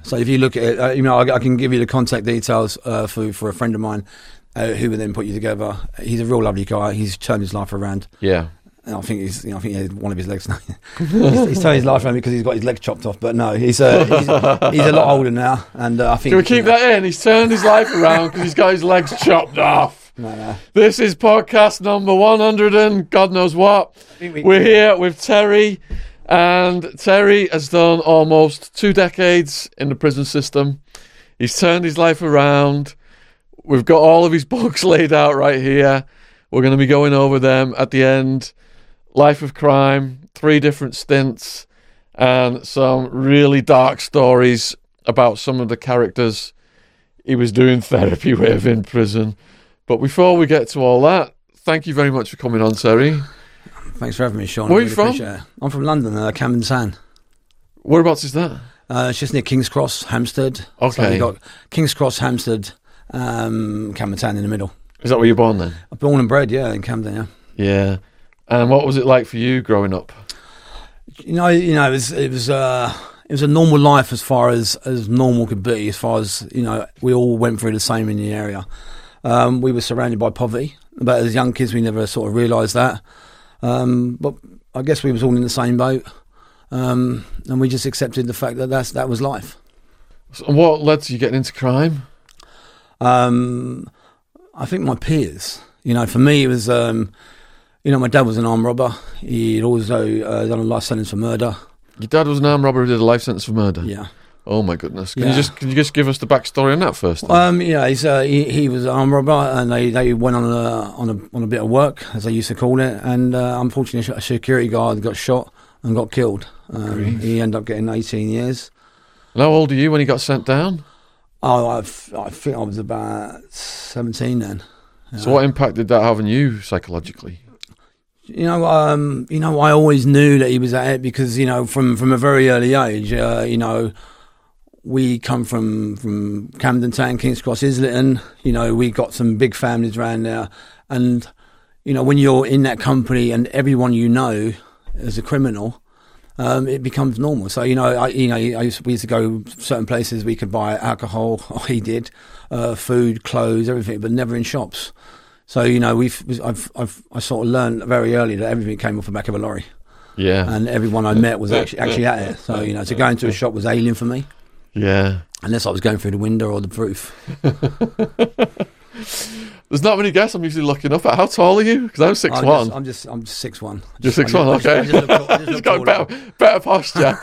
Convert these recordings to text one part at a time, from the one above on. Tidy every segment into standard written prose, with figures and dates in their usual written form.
So if you look at it, I can give you the contact details for a friend of mine who would then put you together. He's a real lovely guy. He's turned his life around. Yeah. And I think he had one of his legs now. he's turned his life around because he's got his legs chopped off. But no, he's a lot older now, and I think. Can we keep that in? He's turned his life around because he's got his legs chopped off. No. This is podcast number 100 and God knows what. We're here with Terry, and Terry has done almost 2 decades in the prison system. He's turned his life around. We've got all of his books laid out right here. We're going to be going over them at the end. Life of crime, 3 different stints, and some really dark stories about some of the characters he was doing therapy with in prison. But before we get to all that, thank you very much for coming on, Terry. Thanks for having me, Sean. Where are you from? I'm from London, Camden Town. Whereabouts is that? It's just near King's Cross, Hampstead. Okay. So you got King's Cross, Hampstead, Camden Town in the middle. Is that where you're born then? I'm born and bred, yeah, in Camden, yeah. Yeah. And what was it like for you growing up? It was a normal life as far as normal could be. As far as we all went through the same in the area. We were surrounded by poverty, but as young kids we never sort of realised that. But I guess we was all in the same boat, and we just accepted the fact that was life. So what led to you getting into crime? I think my peers. For me it was, my dad was an armed robber. He'd also done a life sentence for murder. Your dad was an armed robber who did a life sentence for murder? Yeah. Oh my goodness! Can you just give us the backstory on that first? He was an armed robber, and they went on a bit of work, as they used to call it, and unfortunately a security guard got shot and got killed. He ended up getting 18 years. And how old are you when he got sent down? Oh, I think I was about 17 then. So what impact did that have on you psychologically? I always knew that he was at it because from a very early age, we come from Camden Town, King's Cross, Islington. We got some big families around there. And, when you're in that company and everyone as a criminal, it becomes normal. So, we used to go certain places we could buy alcohol, or he did, food, clothes, everything, but never in shops. So, I sort of learned very early that everything came off the back of a lorry. Yeah. And everyone I met was actually at it. So, to go into a shop was alien for me. Yeah. Unless I was going through the window or the roof. There's not many guests I'm usually looking up at. How tall are you? Because I'm 6'1". I'm just 6'1". You're 6'1", okay. He's got better posture.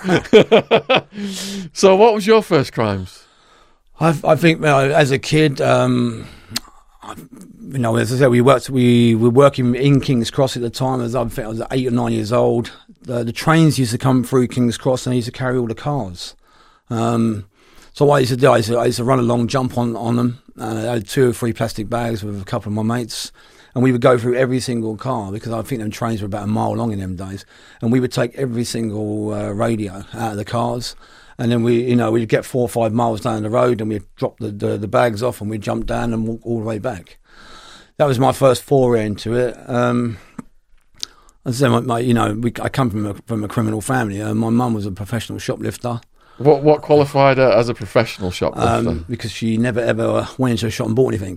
So what was your first crimes? I think as a kid, as I said, we were working in King's Cross at the time. I think I was 8 or 9 years old. The trains used to come through King's Cross and I used to carry all the cars. So what I used to do, I used to run a long jump on them. I had 2 or 3 plastic bags with a couple of my mates, and we would go through every single car because I think them trains were about a mile long in them days. And we would take every single radio out of the cars, and then we'd get 4 or 5 miles down the road, and we'd drop the bags off, and we'd jump down and walk all the way back. That was my first foray into it. As I said, I come from a criminal family. My mum was a professional shoplifter. What qualified her as a professional shoplifter? Because she never ever went into a shop and bought anything.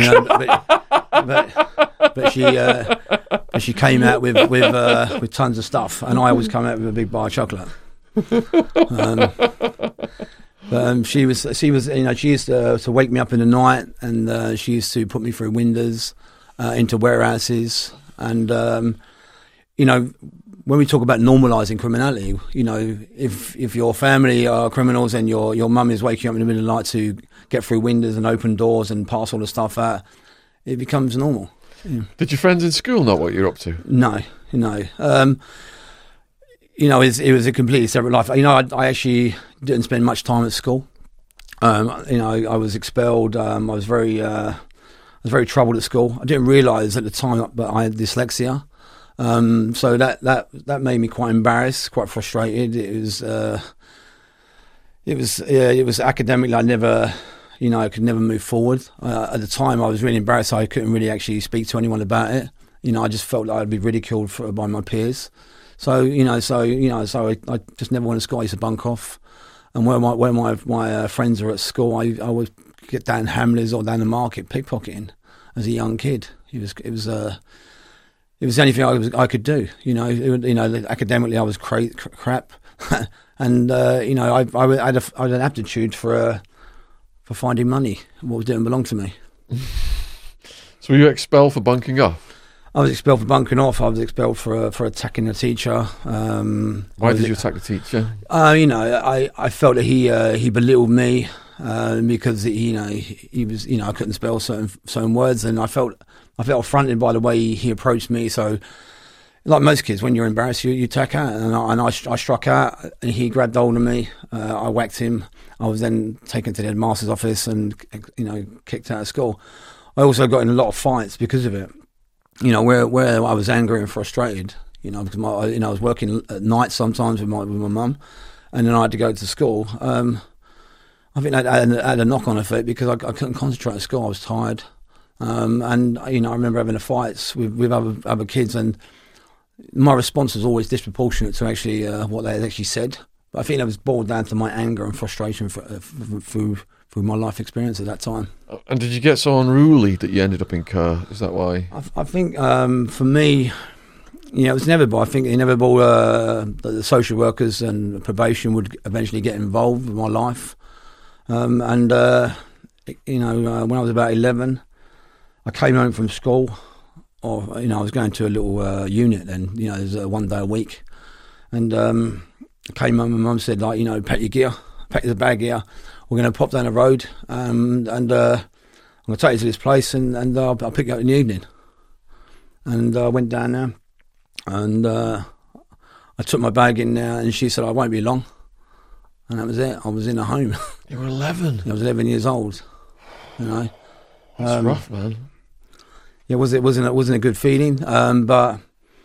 But she came out with tons of stuff, and I always come out with a big bar of chocolate. She used to wake me up in the night, and she used to put me through windows into warehouses, and when we talk about normalising criminality, if your family are criminals and your mum is waking up in the middle of the night to get through windows and open doors and pass all the stuff out, it becomes normal. Yeah. Did your friends in school know what you're up to? No. It was a completely separate life. I actually didn't spend much time at school. I was expelled. I was very troubled at school. I didn't realise at the time that I had dyslexia. So that made me quite embarrassed, quite frustrated. It was academically, I could never move forward. At the time, I was really embarrassed. I couldn't really actually speak to anyone about it. I just felt like I'd be ridiculed by my peers. So I just never went to school. I used to bunk off. And where my friends were at school, I would get down Hamleys or down the market pickpocketing as a young kid. It was the only thing I could do. Academically I was crap, and I had an aptitude for finding money. What didn't belong to me. So were you expelled for bunking off? I was expelled for bunking off. I was expelled for attacking a teacher. Why did you attack the teacher? I felt that he belittled me because he was I couldn't spell certain words, and I felt affronted by the way he approached me. So, like most kids, when you're embarrassed, you attack out, and I struck out, and he grabbed hold of me. I whacked him. I was then taken to the headmaster's office and kicked out of school. I also got in a lot of fights because of it. Where I was angry and frustrated, because I was working at night sometimes with my mum, and then I had to go to school. I think that had a knock-on effect because I couldn't concentrate at school. I was tired, and I remember having fights with other kids, and my response was always disproportionate to actually what they had actually said. But I think that was boiled down to my anger and frustration through my life experience at that time. And did you get so unruly that you ended up in care? Is that why? I think for me, it was inevitable. I think inevitable the social workers and probation would eventually get involved with my life. When I was about 11, I came home from school, or I was going to a little unit then. There's 1 day a week, and I came home and Mum said, pack your gear, pack the bag here. We're going to pop down the road, and I'm going to take you to this place, and I'll pick you up in the evening. And I went down there, and I took my bag in there, and she said, I won't be long. And that was it. I was in a home. You were 11? I was 11 years old. That's rough, man. Yeah, it wasn't a good feeling, but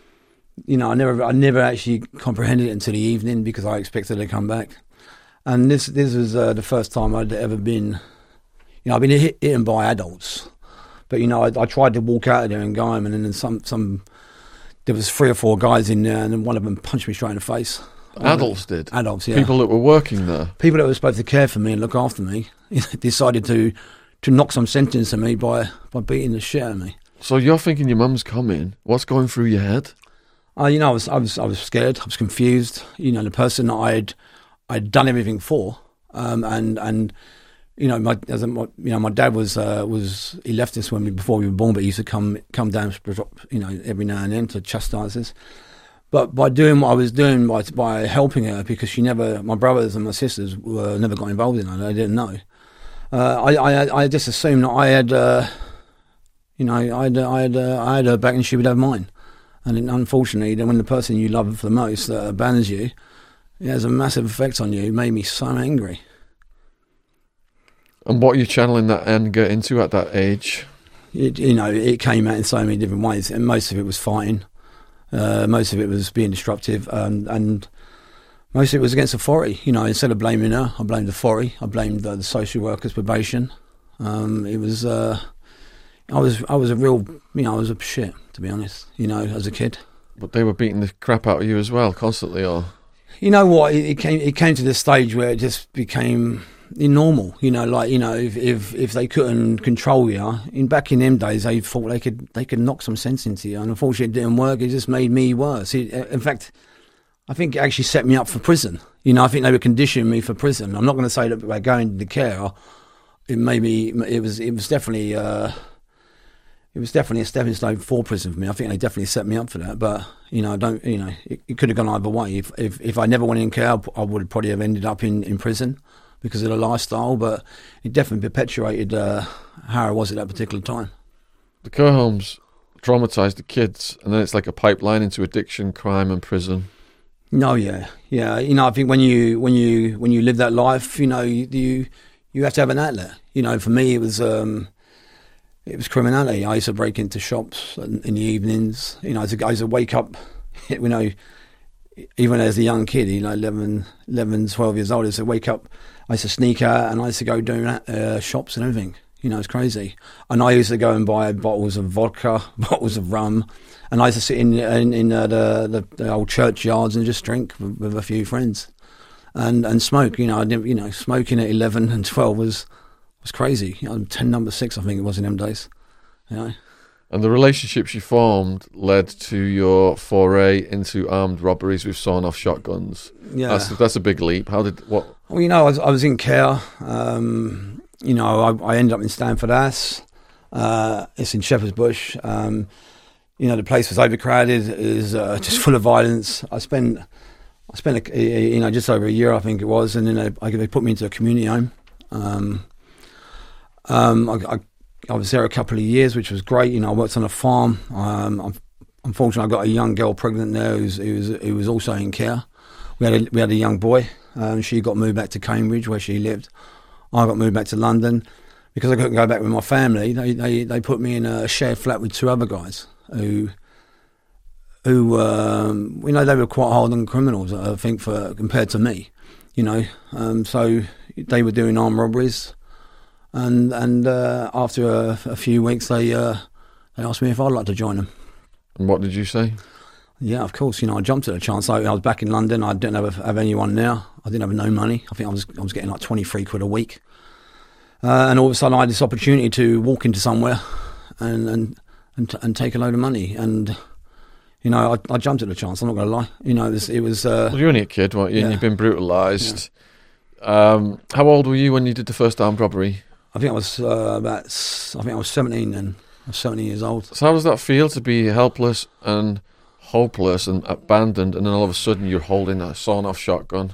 I never actually comprehended it until the evening because I expected to come back. And this was the first time I'd ever been, I've been hit by adults, but I tried to walk out of there and go home, and then there was 3 or 4 guys in there, and then one of them punched me straight in the face. Adults did? Adults, yeah. People that were working there? People that were supposed to care for me and look after me decided to knock some sense into me by beating the shit out of me. So you're thinking your mum's coming. What's going through your head? I was scared. I was confused. The person that I'd done everything for, and my dad was he left us before we were born, but he used to come down, every now and then to chastise us. But by doing what I was doing, by helping her, because my brothers and my sisters never got involved in it, they didn't know. I just assumed that I had, I had her back and she would have mine. And then, unfortunately, then when the person you love the most abandons you, it has a massive effect on you. It made me so angry. And what are you channeling that anger into at that age? It came out in so many different ways, and most of it was fighting. Most of it was being disruptive, and most of it was against authority. Instead of blaming her, I blamed authority. I blamed the social workers' probation. It was, I was a real, I was a shit, to be honest. As a kid. But they were beating the crap out of you as well, constantly, or? You know what? It came to this stage where it just became normal. If they couldn't control you, back in them days, they thought they could knock some sense into you, and unfortunately, it didn't work. It just made me worse. In fact, I think it actually set me up for prison. I think they were conditioning me for prison. I'm not going to say that by going to care, it was definitely a stepping stone for prison for me. I think they definitely set me up for that. But it could have gone either way. If I never went in care, I would probably have ended up in prison because of the lifestyle. But it definitely perpetuated how I was at that particular time. The care homes traumatise the kids, and then it's like a pipeline into addiction, crime, and prison. No, yeah. I think when you live that life, you have to have an outlet. For me, it was criminality. I used to break into shops in the evenings. I used to wake up, even as a young kid, 11, 12 years old. I used to wake up, I used to sneak out, and I used to go doing shops and everything. It's crazy. And I used to go and buy bottles of vodka, bottles of rum, and I used to sit in the old churchyards and just drink with a few friends. and smoke. I didn't, smoking at 11 and 12 was crazy. 10 number 6, I think it was in them days. And the relationships you formed led to your foray into armed robberies with sawn-off shotguns. Yeah, that's a big leap. How did what? Well, I was in care. I ended up in Stanford Ass. It's in Shepherd's Bush. The place was overcrowded. It was just full of violence. I spent just over a year, I think it was, and then they put me into a community home. I was there a couple of years, which was great. I worked on a farm. Unfortunately, I got a young girl pregnant there who was also in care. We had a young boy. She got moved back to Cambridge, where she lived. I got moved back to London. Because I couldn't go back with my family, they put me in a shared flat with 2 other guys who they were quite hardened criminals, I think, compared to me. So they were doing armed robberies. And after a few weeks, they asked me if I'd like to join them. And what did you say? Yeah, of course. I jumped at the chance. I was back in London. I didn't have anyone there. I didn't have no money. I think I was getting like 23 quid a week. And all of a sudden, I had this opportunity to walk into somewhere and take a load of money. And I jumped at the chance. I'm not going to lie. It was. Well, you're only a kid, weren't you? Yeah. And you've been brutalised. Yeah. How old were you when you did the first armed robbery? I think I was 17 then. I was 17 years old. So how does that feel to be helpless and hopeless and abandoned, and then all of a sudden you're holding a sawn-off shotgun?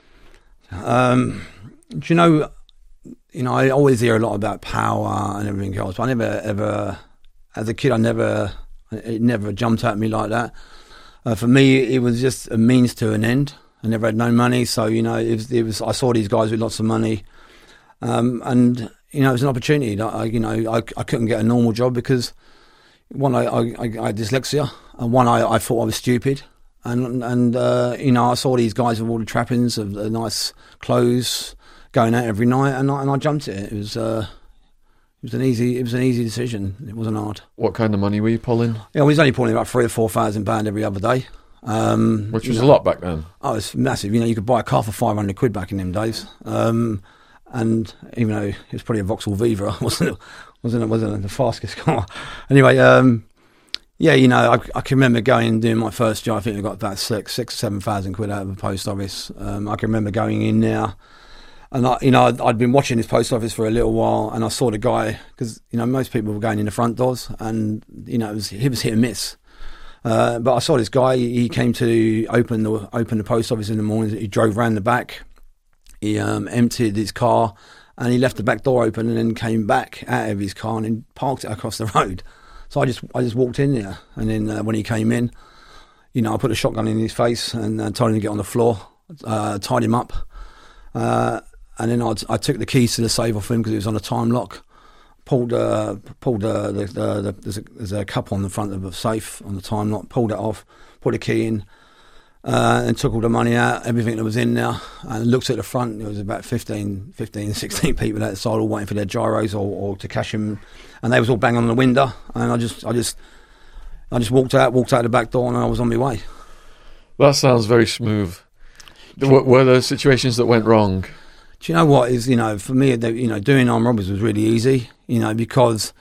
I always hear a lot about power and everything else, but I never ever, as a kid, it never jumped at me like that. For me, it was just a means to an end. I never had no money, so it was. I saw these guys with lots of money, and it was an opportunity. I couldn't get a normal job because one, I had dyslexia, and one, I thought I was stupid, and I saw these guys with all the trappings of the nice clothes going out every night, and I jumped at it. It was an easy decision. It wasn't hard. What kind of money were you pulling? I was only pulling about £3,000 or £4,000 every other day. Which was a lot back then. Oh, it's massive. You could buy a car for 500 quid back in them days. And even though it was probably a Vauxhall Viva, wasn't the fastest car. Anyway, I can remember going and doing my first job. I think I got about 6,000 or 7,000 quid out of the post office. I can remember going in there, and I'd been watching this post office for a little while, and I saw the guy because most people were going in the front doors, and he was hit and miss. But I saw this guy. He came to open the post office in the morning. He drove round the back. He emptied his car, and he left the back door open, and then came back out of his car and then parked it across the road. So I just walked in there, and then when he came in, I put a shotgun in his face and told him to get on the floor, tied him up, and then I took the keys to the safe off him because it was on a time lock. Pulled there's a cup on the front of the safe on the time lock. Pulled it off, put a key in, and took all the money out, everything that was in there, and looked at the front. There was about 16 people outside, all waiting for their gyros or to cash them, and they was all banging on the window. And I just walked out the back door, and I was on my way. That sounds very smooth. Were there situations that went wrong? Do you know what is, for me, doing armed robberies was really easy, because,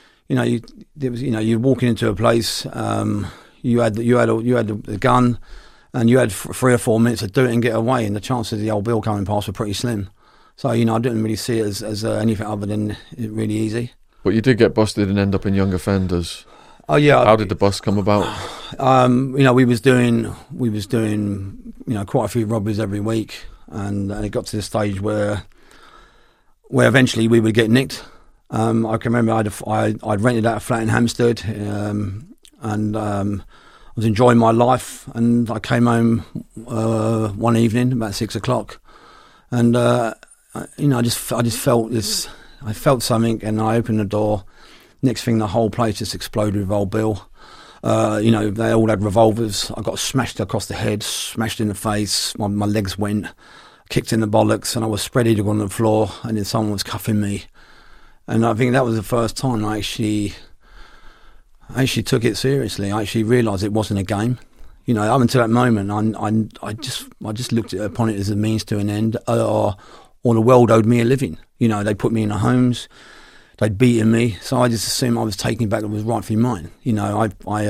you're walking into a place, you had the gun, and you had 3 or 4 minutes to do it and get away, and the chances of the old bill coming past were pretty slim. So, I didn't really see it as anything other than really easy. But you did get busted and end up in young offenders. Oh yeah. How did the bust come about? We was doing quite a few robberies every week. And it got to the stage where eventually we would get nicked. I can remember I'd rented out a flat in Hampstead, and I was enjoying my life. And I came home one evening about 6 o'clock, and I just felt this. I felt something, and I opened the door. Next thing, the whole place just exploded with old Bill. They all had revolvers. I got smashed across the head, smashed in the face. My legs went, kicked in the bollocks, and I was spread eagle on the floor, and then someone was cuffing me. And I think that was the first time I actually took it seriously. I actually realised it wasn't a game. You know, up until that moment, I just looked upon it as a means to an end, or the world owed me a living. You know, they put me in the homes, they'd beaten me, so I just assumed I was taking back what was rightfully mine. You know,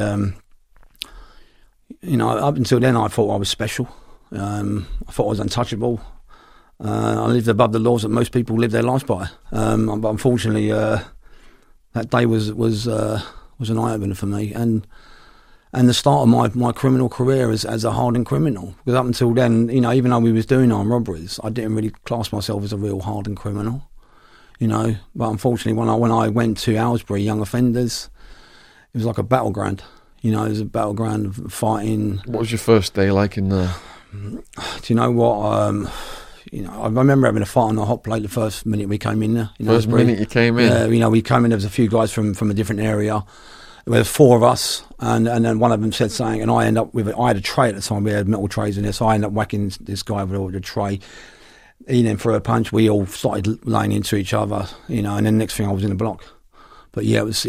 you know, up until then, I thought I was special. I thought I was untouchable. I lived above the laws that most people live their lives by. But unfortunately, that day was an eye opener for me, and the start of my criminal career as a hardened criminal. Because up until then, you know, even though we was doing armed robberies, I didn't really class myself as a real hardened criminal. You know, but unfortunately, when I went to Aylesbury Young Offenders, it was like a battleground. You know, it was a battleground of fighting. What was your first day like in there? Do you know what? You know, I remember having a fight on the hot plate the first minute we came in there. First minute you came in? Yeah, you know, we came in, there was a few guys from a different area. There was 4 of us, and then one of them said something, and I had a tray at the time, we had metal trays in there, so I ended up whacking this guy with the tray. He then threw a punch, we all started laying into each other, you know, and then next thing I was in the block. But yeah, it was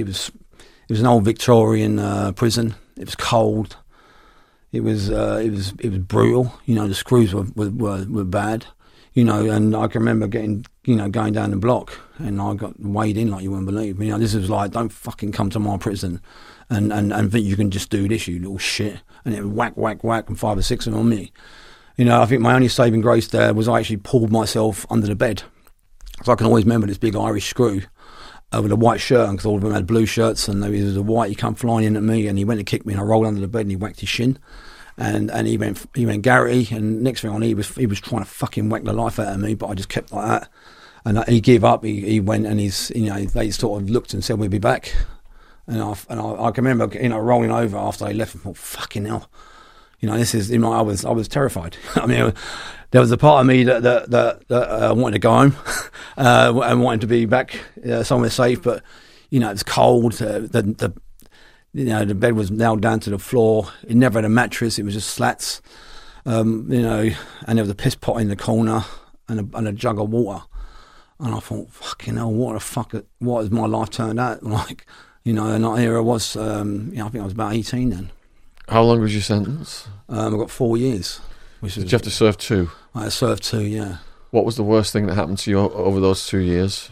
an old Victorian prison. It was cold. It was brutal. You know, the screws were bad. You know, and I can remember going down the block, and I got weighed in like you wouldn't believe. You know, this was like, don't fucking come to my prison, and think you can just do this, you little shit. And it would whack, and 5 or 6 of them on me. You know, I think my only saving grace there was I actually pulled myself under the bed. So I can always remember this big Irish screw with a white shirt, because all of them had blue shirts, and there was a white. He come flying in at me, and he went to kick me, and I rolled under the bed, and he whacked his shin, and he went Garrity, and next thing on, he was trying to fucking whack the life out of me, but I just kept like that, and he gave up. He went, and they sort of looked and said we'll be back, and I can remember rolling over after they left and thought, fucking hell. You know, this is, you know, I was terrified. I mean, there was a part of me that wanted to go home and wanted to be back somewhere safe, but you know, it was cold. The bed was nailed down to the floor. It never had a mattress. It was just slats. You know, and there was a piss pot in the corner and a jug of water. And I thought, fucking hell, what has my life turned out like? You know, and here I was. You know, I think I was about 18 then. How long was your sentence? I got 4 years. Did you have to serve 2? I served 2, yeah. What was the worst thing that happened to you over those 2 years?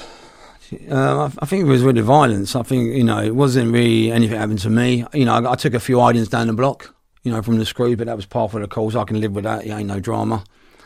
I think it was really violence. I think, you know, it wasn't really anything happened to me. You know, I took a few hidings down the block, you know, from the screw, but that was part of the course. I can live with that. It ain't no drama.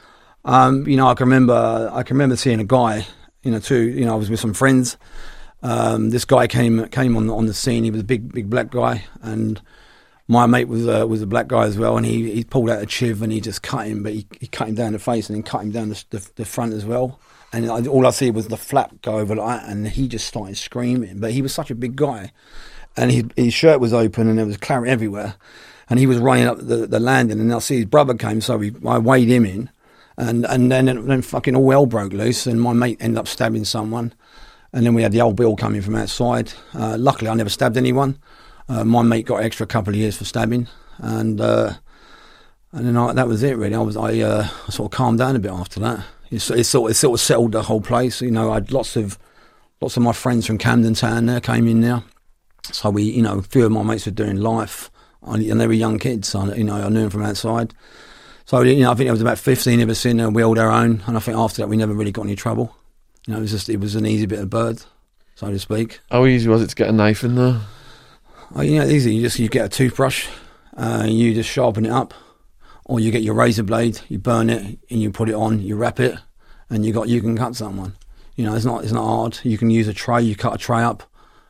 You know, I can remember seeing a guy, you know, too. You know, I was with some friends. This guy came on the scene. He was a big black guy, and my mate was a black guy as well, and he pulled out a chiv and he just cut him, but he cut him down the face and then cut him down the front as well. And all I see was the flap go over like that, and he just started screaming. But he was such a big guy, and his shirt was open and there was claret everywhere, and he was running up the landing, and I see his brother came, so I weighed him in, and then fucking all hell broke loose, and my mate ended up stabbing someone, and then we had the old bill coming from outside. Luckily, I never stabbed anyone. My mate got an extra couple of years for stabbing, and then that was it really. I sort of calmed down a bit after that. It sort of settled the whole place. You know, I had lots of my friends from Camden Town there came in there, so a few of my mates were doing life, and they were young kids. So, you know, I knew them from outside. So, you know, I think there was about 15 of us in there. We held our own, and I think after that we never really got any trouble. You know, it was an easy bit of bird, so to speak. How easy was it to get a knife in there? Oh, you know, it's easy. You get a toothbrush, you just sharpen it up, or you get your razor blade, you burn it, and you put it on, you wrap it, and you can cut someone. You know, it's not hard. You can use a tray. You cut a tray up,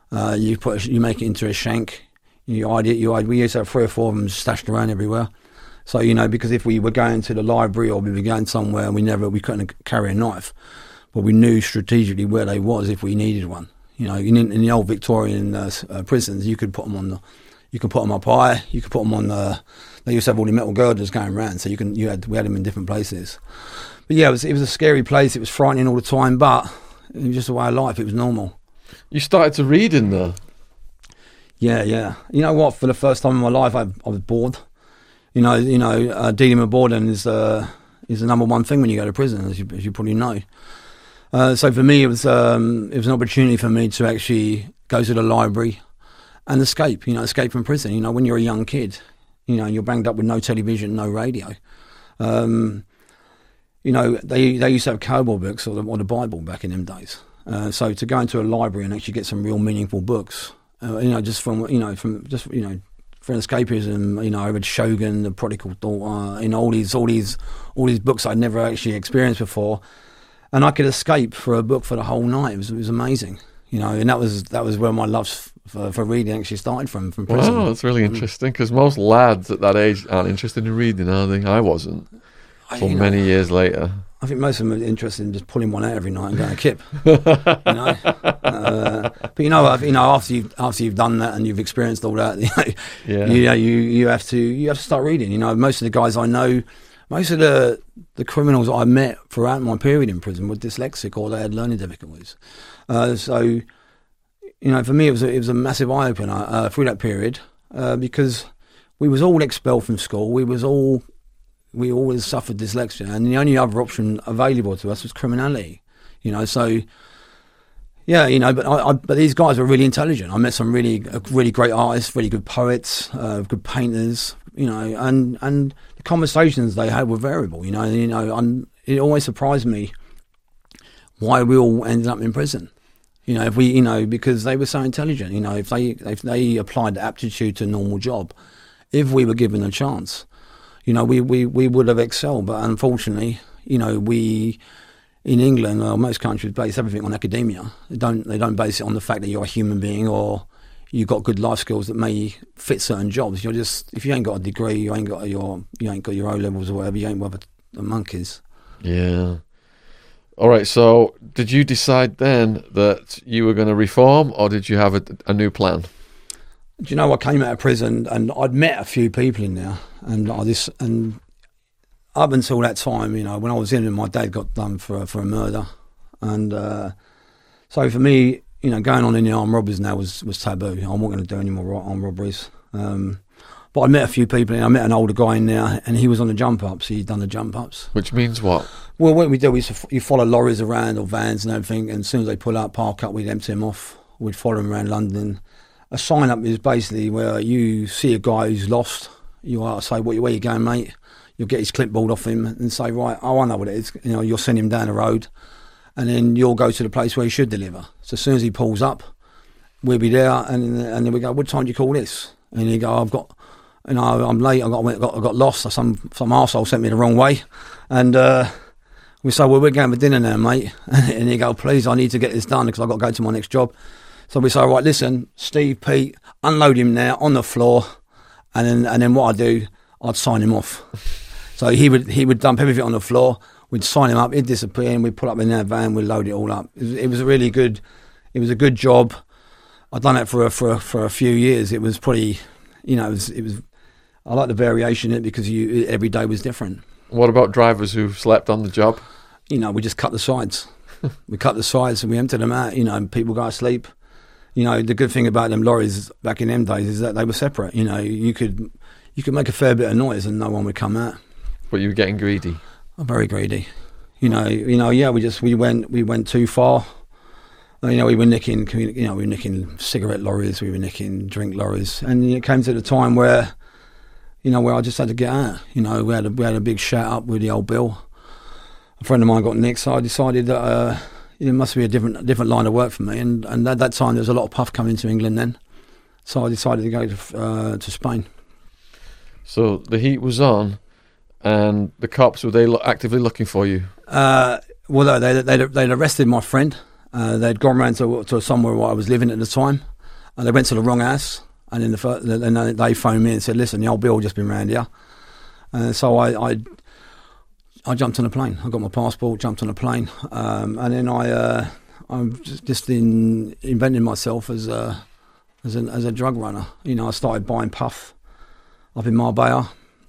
you make it into a shank. You hide it. We used to have 3 or 4 of them stashed around everywhere. So, you know, because if we were going to the library or we were going somewhere, we couldn't carry a knife, but we knew strategically where they was if we needed one. You know, in the old Victorian prisons, you could put them up high. You could put them on they used to have all the metal girders going around, so we had them in different places. But yeah, it was a scary place. It was frightening all the time, but it was just a way of life. It was normal. You started to read in there. Yeah. You know what? For the first time in my life, I was bored. You know, dealing with boredom is the number one thing when you go to prison, as you probably know. So for me, it was an opportunity for me to actually go to the library and escape from prison. You know, when you're a young kid, You know, you're banged up with no television, no radio. You know, they used to have cowboy books or the Bible back in them days. So to go into a library and actually get some real meaningful books, you know, just for escapism, you know, I read Shogun, The Prodigal Daughter, you know, all these books I'd never actually experienced before, and I could escape for a book for the whole night. It was amazing, you know, and that was where my love for reading actually started from prison. Wow, that's really interesting, because most lads at that age aren't interested in reading, are they? I wasn't. For many years later, I think most of them are interested in just pulling one out every night and going to kip. You know, but you know, after you've done that and you've experienced all that, you have to start reading. You know, most of the guys I know, most of the criminals I met throughout my period in prison were dyslexic or they had learning difficulties. So, you know, for me it was a massive eye opener through that period because we was all expelled from school. We always suffered dyslexia, and the only other option available to us was criminality. You know, so yeah, you know, but these guys were really intelligent. I met some really great artists, really good poets, good painters. You know, and the conversations they had were variable. You know, it always surprised me why we all ended up in prison. You know, because they were so intelligent. You know, if they applied the aptitude to a normal job, if we were given a chance. You know, we would have excelled, but unfortunately, you know, we in England or most countries base everything on academia. They don't base it on the fact that you're a human being or you've got good life skills that may fit certain jobs. You're just, if you ain't got a degree, you ain't got your O levels or whatever, you ain't worth the monkeys. Yeah. All right. So, did you decide then that you were going to reform, or did you have a new plan? Do you know, I came out of prison and I'd met a few people in there, and up until that time, you know, when I was in, my dad got done for a murder, and so for me, you know, going on in the armed robberies now was taboo. I wasn't going to do any more armed robberies. But I met a few people, and I met an older guy in there, and he was on the jump ups. He'd done the jump ups. Which means what? Well, what we do is you follow lorries around or vans and everything, and as soon as they pull up, park up, we'd empty them off. We'd follow them around London. A sign-up is basically where you see a guy who's lost. You say, where you going, mate? You'll get his clipboard off him and say, right, oh, I know what it is. You know, you'll send him down the road, and then you'll go to the place where he should deliver. So as soon as he pulls up, we'll be there, and then we go, what time do you call this? And he go, I'm late. I got lost. Some arsehole sent me the wrong way, and we say, well, we're going for dinner now, mate. And he go, please, I need to get this done because I've got to go to my next job. So we say, all right, listen, Steve, Pete, unload him now on the floor, and then what I do, I'd sign him off. So he would dump everything on the floor. We'd sign him up. He'd disappear, and we'd put up in our van. We'd load it all up. It was a really good. It was a good job. I'd done it for a few years. It was pretty, you know, it was. I like the variation in it because every day was different. What about drivers who slept on the job? You know, we just cut the sides. We cut the sides and we emptied them out. You know, and people go to sleep. You know, the good thing about them lorries back in them days is that they were separate. You know, you could make a fair bit of noise and no one would come out. But you were getting greedy. I'm very greedy. You know. Yeah, we went too far. You know, we were nicking cigarette lorries. We were nicking drink lorries, and it came to the time where, you know, where I just had to get out. You know, we had a big shout up with the old Bill. A friend of mine got nicked, so I decided that. It must be a different line of work for me, and at that time there was a lot of puff coming to England then, so I decided to go to Spain. So the heat was on, and the cops, were they actively looking for you? Well, they'd arrested my friend. They'd gone round to somewhere where I was living at the time, and they went to the wrong house, and then they phoned me and said, listen, the old Bill just been round here. So I jumped on a plane. I got my passport, jumped on a plane, and then I'm just invented myself as a drug runner. You know, I started buying puff up in Marbella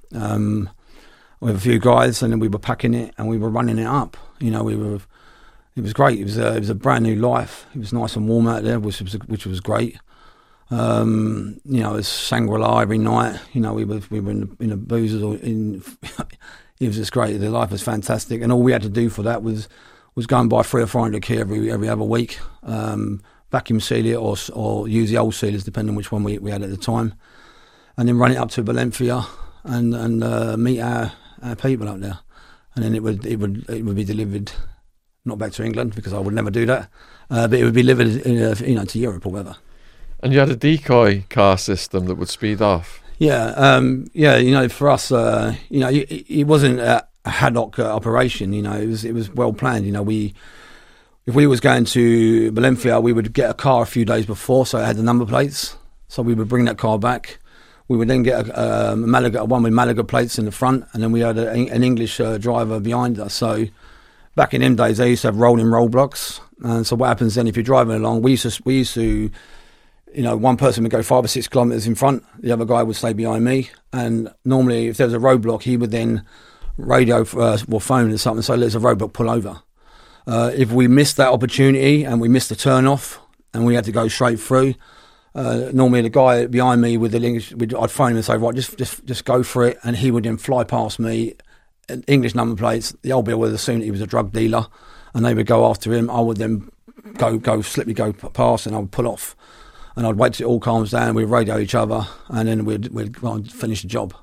with a few guys, and then we were packing it and we were running it up. You know, it was great. It was a brand new life. It was nice and warm out there, which was great. You know, it was Shangri-La every night. You know, we were in the boozers or in. It was just great. The life was fantastic, and all we had to do for that was go and buy 300 or 400 key every other week, vacuum seal it or use the old sealers, depending on which one we had at the time. and then run it up to Valencia and meet our people up there, and then it would be delivered, not back to England because I would never do that, but it would be delivered to Europe or whatever. And you had a decoy car system that would speed off. Yeah. For us, it wasn't a ad hoc operation. It was well planned. If we was going to Valencia, we would get a car a few days before, so it had the number plates. So we would bring that car back. We would then get a Malaga, one with Malaga plates in the front, and then we had an English driver behind us. So back in them days, they used to have rolling roadblocks. And so what happens then if you're driving along? We used to. One person would go 5 or 6 kilometres in front, the other guy would stay behind me, and normally if there was a roadblock, he would then radio or phone or something, so there's a roadblock, pull over. If we missed that opportunity and we missed the turn off and we had to go straight through, normally the guy behind me with the English, I'd phone him and say, right, just go for it, and he would then fly past me, English number plates. The old bill would assume he was a drug dealer, and they would go after him. I would then sliply go past, and I would pull off. And I'd wait till it all calms down. We'd radio each other, and then we'd go and finish the job.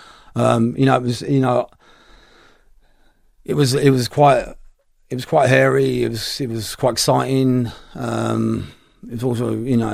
It was quite hairy. It was quite exciting. It was also,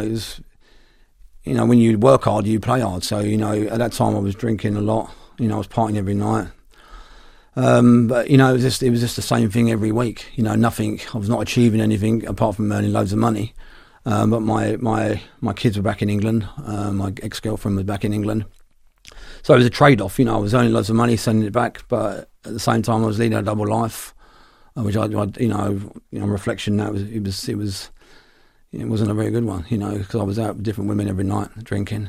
when you work hard, you play hard. So at that time I was drinking a lot. I was partying every night. But it was just the same thing every week. Nothing. I was not achieving anything apart from earning loads of money. But my kids were back in England. My ex-girlfriend was back in England. So it was a trade-off. I was earning lots of money, sending it back, but at the same time I was leading a double life, which on reflection, it wasn't a very good one. Because I was out with different women every night drinking.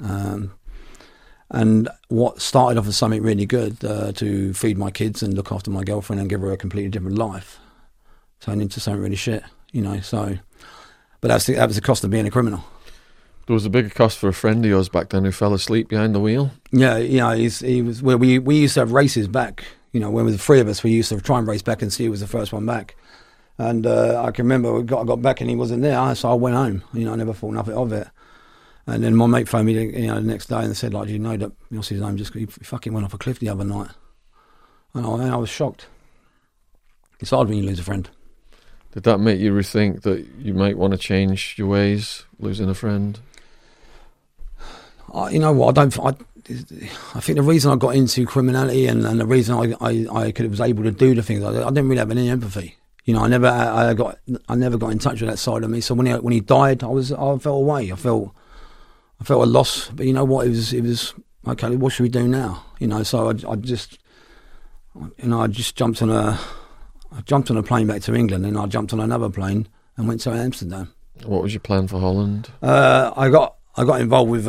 And what started off as something really good, to feed my kids and look after my girlfriend and give her a completely different life, turned into something really shit. So. But that was the cost of being a criminal. There was a bigger cost for a friend of yours back then who fell asleep behind the wheel. Yeah, he was. Well, we used to have races back. When we were the three of us, we used to try and race back and see who was the first one back. And I can remember I got back and he wasn't there, so I went home. I never thought nothing of it. And then my mate phoned me, the next day and said, like, "Do you know that what's his name? He fucking went off a cliff the other night." And I was shocked. It's hard when you lose a friend. Did that make you rethink that you might want to change your ways, losing a friend? You know what? I think the reason I got into criminality and the reason I was able to do the things I didn't really have any empathy. I never got in touch with that side of me. So when he died, I felt away. I felt a loss. But you know what? It was okay. What should we do now? So I just jumped on a plane back to England, and I jumped on another plane and went to Amsterdam. What was your plan for Holland? I got involved with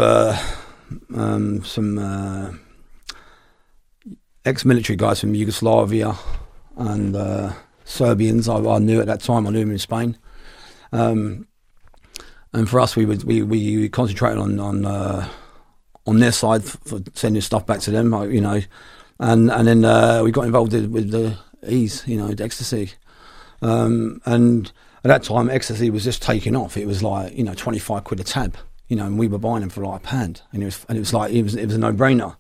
some ex-military guys from Yugoslavia and Serbians. I knew at that time. I knew them in Spain. And for us, we concentrated on their side for sending stuff back to them. And then we got involved with the ease, the ecstasy. And at that time, ecstasy was just taking off. It was like, 25 quid a tab, and we were buying them for like £1. And it was a no-brainer.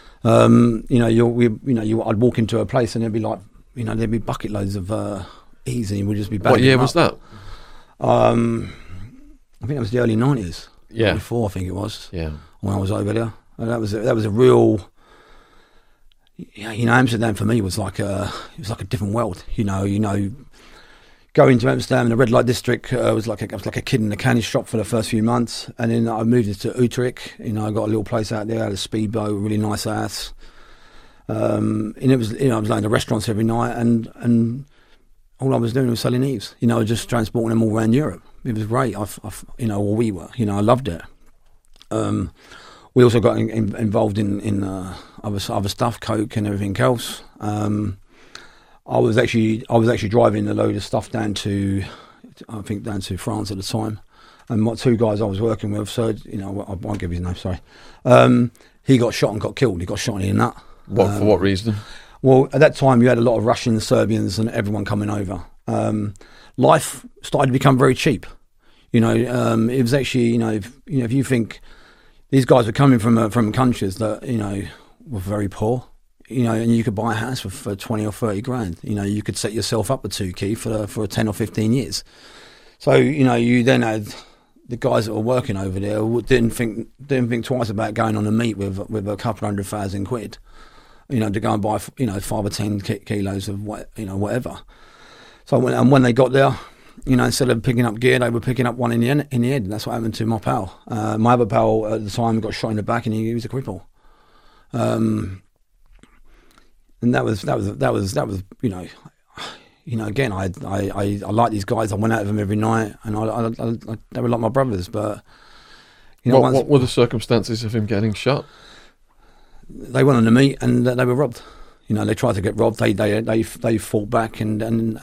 I'd walk into a place and there'd be like, there'd be bucket loads of ease, and we'd just be bagging. What year was that? I think it was the early 90s. Yeah. 94, I think it was. Yeah. When I was over there. And that was a real... Amsterdam for me was like a different world. Going to Amsterdam in the red light district was like a kid in a candy shop for the first few months, and then I moved into Utrecht. I got a little place out there, I had a speedboat, really nice house, and it was I was going to restaurants every night, and all I was doing was selling eaves. Just transporting them all around Europe. It was great. We were. I loved it. We also got involved in other stuff, coke and everything else. I was actually driving a load of stuff down to France at the time, and my two guys I was working with. So I won't give his name. Sorry. He got shot and got killed. He got shot in the nut. For what reason? Well, at that time you had a lot of Russians, Serbians, and everyone coming over. Life started to become very cheap. It was actually if you think these guys were coming from countries that, you know, were very poor, you know, and you could buy a house for 20 or 30 grand. You know, you could set yourself up with 2 key for 10 or 15 years. So, you know, you then had the guys that were working over there who didn't think twice about going on a meet with a couple £100,000, you know, to go and buy, you know, 5 or 10 kilos of whatever. So when they got there, you know, instead of picking up gear, they were picking up one in the head. And that's what happened to my pal. My other pal at the time got shot in the back, and he was a cripple. And that was you know, again, I like these guys. I went out with them every night, and they were like my brothers. But you know, what were the circumstances of him getting shot? They went on the meet and they were robbed. You know, they tried to get robbed. They fought back, and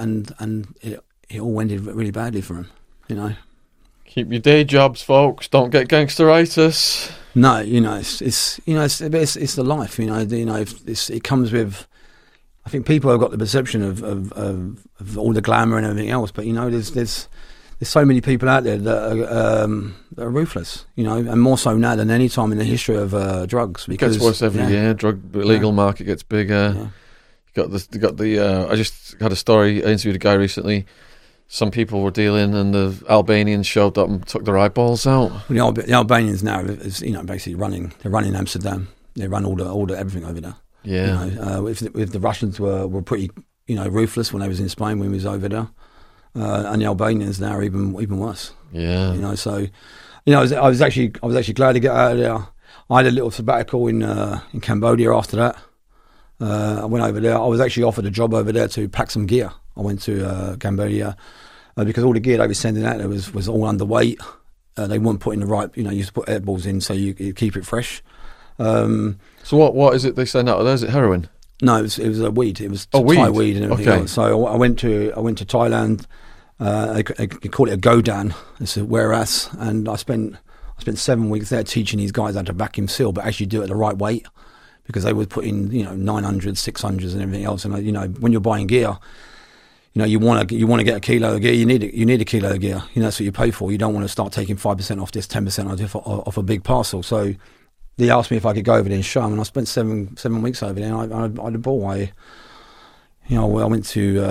it all ended really badly for him. You know, keep your day jobs, folks. Don't get gangsteritis. No, you know, it's the life. You know, it comes with. I think people have got the perception of all the glamour and everything else, but you know, there's so many people out there that are ruthless. You know, and more so now than any time in the history of drugs. Because it gets worse every year. Illegal market gets bigger. Yeah. You got the. I just had a story. I interviewed a guy recently. Some people were dealing, and the Albanians showed up and took their eyeballs out. Well, the Albanians now is, you know, basically running. They're running Amsterdam. They run all the everything over there. Yeah. You know, if the Russians were pretty, you know, ruthless when they was in Spain when we was over there, and the Albanians now are even worse. Yeah. You know, so, you know, I was actually glad to get out of there. I had a little sabbatical in Cambodia after that. I went over there. I was actually offered a job over there to pack some gear. I went to Cambodia because all the gear they were sending out there was all underweight. They weren't putting the right, you know, you used to put air balls in so you keep it fresh. So what is it they send out of there? Is it heroin? No, it was a weed. It was weed. Thai weed and everything else. So I went to Thailand. They call it a godan. It's a whereas, and I spent 7 weeks there teaching these guys how to vacuum seal, but actually do it at the right weight, because they would put in, you know, 900s, 600s, and everything else. And you know, when you're buying gear, you know, you want to get a kilo of gear. You need a kilo of gear. You know, that's what you pay for. You don't want to start taking 5% off this, 10% off a big parcel. So they asked me if I could go over there and show them, and I spent seven weeks over there. And I had a ball. I went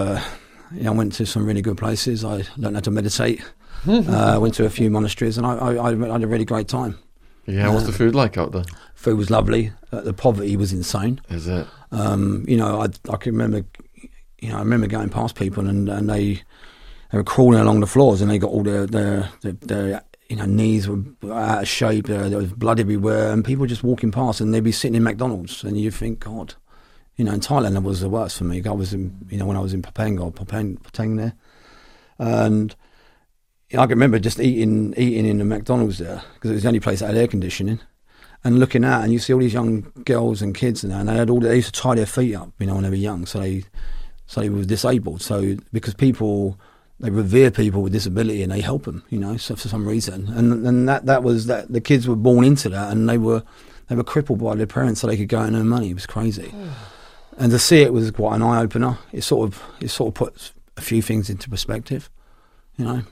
to some really good places. I learned how to meditate. Went to a few monasteries, and I had a really great time. Yeah, what's the food like out there? Food was lovely. The poverty was insane. Is it? You know, I can remember. You know, I remember going past people, and they were crawling along the floors, and they got all their you know, knees were out of shape. There was blood everywhere, and people just walking past, and they'd be sitting in McDonald's, and you think, God, you know, in Thailand that was the worst for me. I was in, you know, when I was in Patang there, and you know, I can remember just eating in the McDonald's there, because it was the only place that had air conditioning, and looking out, and you see all these young girls and kids, and they used to tie their feet up, you know, when they were young, so they were disabled. So because they revere people with disability, and they help them, you know, so for some reason. And that was the kids were born into that, and they were crippled by their parents so they could go and earn money. It was crazy. And to see it was quite an eye opener. It sort of puts a few things into perspective, you know.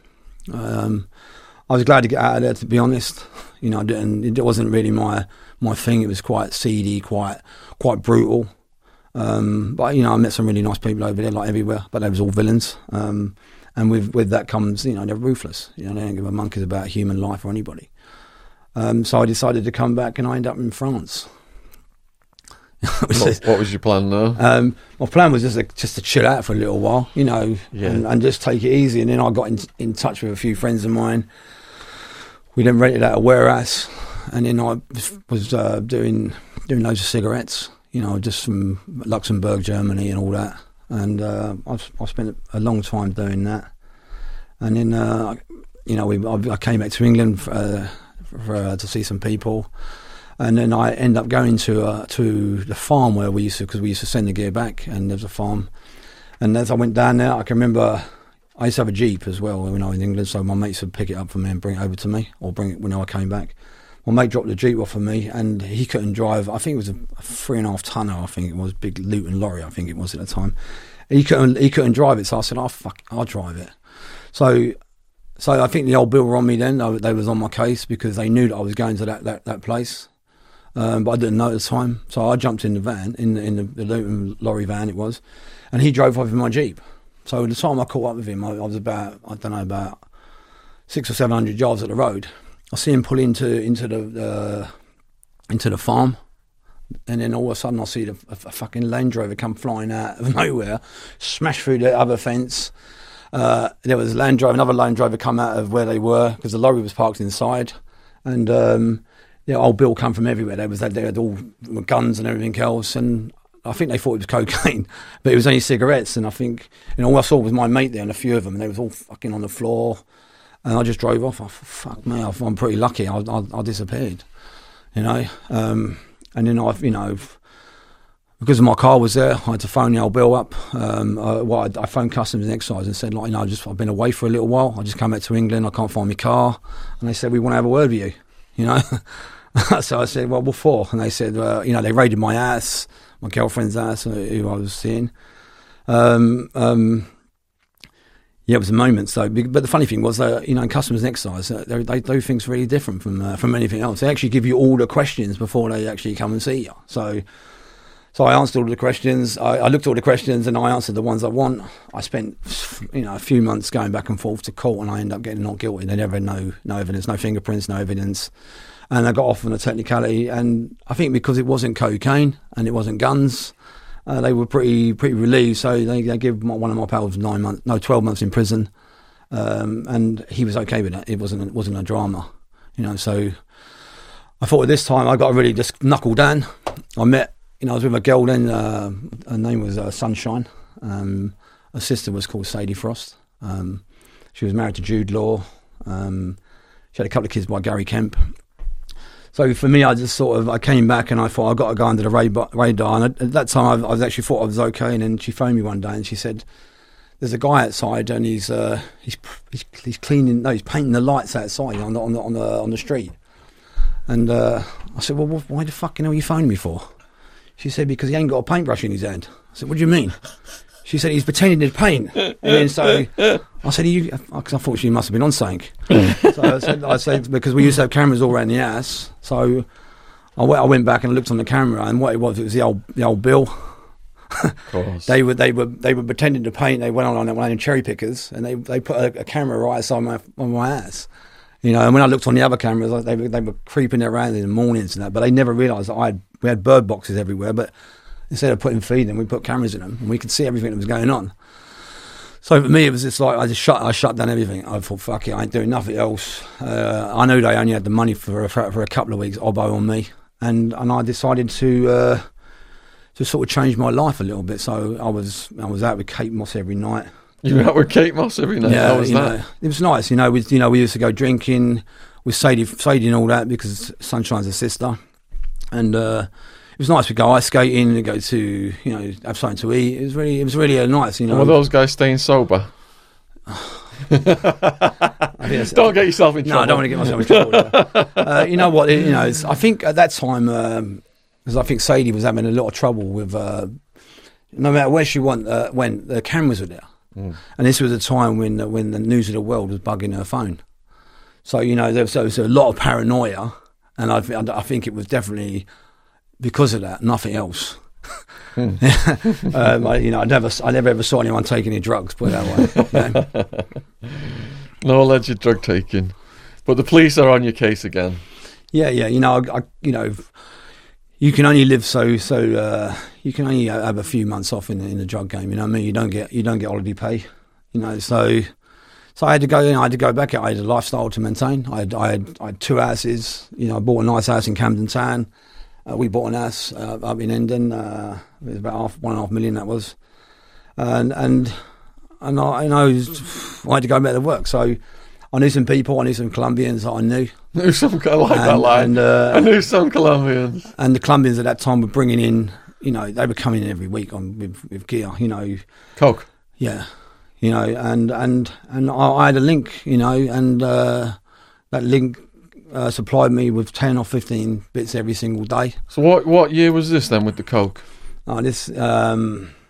I was glad to get out of there, to be honest. You know, it wasn't really my thing. It was quite seedy, quite brutal. But you know, I met some really nice people over there, like everywhere. But they was all villains. And with that comes, you know, they're ruthless. You know, they don't give a monkeys about human life or anybody. So I decided to come back, and I ended up in France. What was your plan there? My plan was just to chill out for a little while, you know, and just take it easy. And then I got in touch with a few friends of mine. We then rented out a warehouse, and then I was doing loads of cigarettes, you know, just from Luxembourg, Germany, and all that. And I spent a long time doing that. And then, you know, I came back to England to see some people. And then I ended up going to the farm where we used to send the gear back, and there's a farm. And as I went down there, I can remember I used to have a Jeep as well when I was in England, so my mates would pick it up for me and bring it over to me, or bring it when I came back. My mate dropped the Jeep off for me, and he couldn't drive. I think it was a 3.5 tonner. I think it was, big Luton lorry. I think it was at the time. He couldn't drive it, so I said, "Oh fuck, I'll drive it." So So I think the old bill were on me then. They was on my case because they knew that I was going to that place. But I didn't know at the time. So I jumped in the van, in the Luton lorry van it was, and he drove off in my Jeep. So the time I caught up with him, I was about 600 or 700 yards at the road. I see him pull into the farm, and then all of a sudden I see a fucking Land Rover come flying out of nowhere, smash through the other fence. There was another Land Rover come out of where they were because the lorry was parked inside, and old Bill come from everywhere. They had all guns and everything else, and I think they thought it was cocaine, but it was only cigarettes. And I think all I saw was my mate there and a few of them, and they was all fucking on the floor. And I just drove off. Fuck me, I'm pretty lucky. I disappeared, and then because my car was there, I had to phone the old Bill up. I phoned Customs and Excise and said, I've been away for a little while. I just come back to England. I can't find my car, and they said we want to have a word with you. So I said, well, what for? And they said, they raided my house, my girlfriend's house, who I was seeing. Yeah, it was a moment. So, but the funny thing was, in Customs and Excise, they do things really different from anything else. They actually give you all the questions before they actually come and see you. So I answered all the questions. I looked at all the questions and I answered the ones I want. I spent, a few months going back and forth to court, and I ended up getting not guilty. They never had no evidence, no fingerprints, no evidence. And I got off on a technicality. And I think because it wasn't cocaine and it wasn't guns, they were pretty relieved. So they gave one of my pals 12 months in prison. And he was okay with that. It wasn't a drama, So I thought at this time I got to really just knuckle down. I met, I was with a girl then. Her name was Sunshine. Her sister was called Sadie Frost. She was married to Jude Law. She had a couple of kids by Gary Kemp. So for me, I came back and I thought I've got to go under the radar. And at that time, I actually thought I was okay. And then she phoned me one day and she said, "There's a guy outside and he's cleaning. No, he's painting the lights outside on the street." And I said, "Well, why the fucking hell you phoned me for?" She said, "Because he ain't got a paintbrush in his hand." I said, "What do you mean?" She said, "He's pretending to paint." And then so I said, because I thought she must have been on something. So I said, because we used to have cameras all around the house. So I went back and looked on the camera, and what it was the old Bill. Of course. They were pretending to paint. They went on one of cherry pickers, and they put a camera right outside my ass. And when I looked on the other cameras, they were creeping around in the mornings and that, but they never realised that we had bird boxes everywhere, but instead of putting feed in, we put cameras in them, and we could see everything that was going on. So for me, it was just like I shut down everything. I thought, fuck it, I ain't doing nothing else. I knew they only had the money for a couple of weeks, Obbo on me, and I decided to sort of change my life a little bit. So I was out with Kate Moss every night. You were out with Kate Moss every night? Yeah, how was that? It was nice. We used to go drinking with Sadie and all that because Sunshine's a sister, and it was nice. We go ice skating and go to have something to eat. It was really nice. And were those guys staying sober? Don't get yourself in trouble. No, I don't want to get myself in trouble. You know what? I think at that time, because I think Sadie was having a lot of trouble with. No matter where she went, when the cameras were there. Mm. And this was a time when the News of the World was bugging her phone. So, there was a lot of paranoia, and I think it was definitely because of that, nothing else. I never ever saw anyone taking any drugs, put it that way. No alleged drug taking. But the police are on your case again. Yeah, you can only live so you can only have a few months off in the drug game. You know what I mean? You don't get holiday pay. So I had to go. I had to go back. I had a lifestyle to maintain. I had two houses. I bought a nice house in Camden Town. We bought an house up in Hendon. It was about $1.5 million. That was, and I had to go back to work. So I knew some people. I knew some Colombians that I knew. I knew some Colombians. And the Colombians at that time were bringing in, they were coming in every week with gear, Coke. Yeah. And I had a link, and that link supplied me with 10 or 15 bits every single day. So what year was this then with the Coke? Oh, this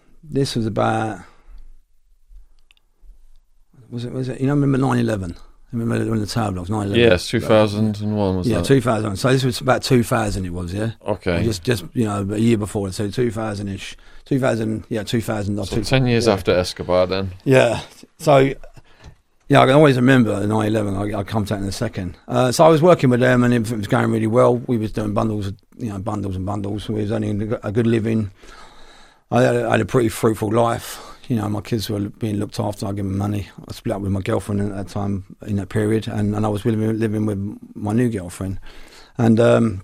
was about, was it, remember 9/11? Remember when the tower blocks, 9/11? Yes, 2001 was that? Yeah, 2000. So this was about 2000 it was, yeah? Okay. Just a year before, so 2000-ish. 2000, yeah, 2000. So 10 years after Escobar then? Yeah. So, yeah, I can always remember 9/11. I'll come to that in a second. So I was working with them and everything was going really well. We was doing bundles and bundles. We was earning a good living. I had a pretty fruitful life. My kids were being looked after. I gave them money. I split up with my girlfriend at that time, in that period, and I was living with my new girlfriend. And,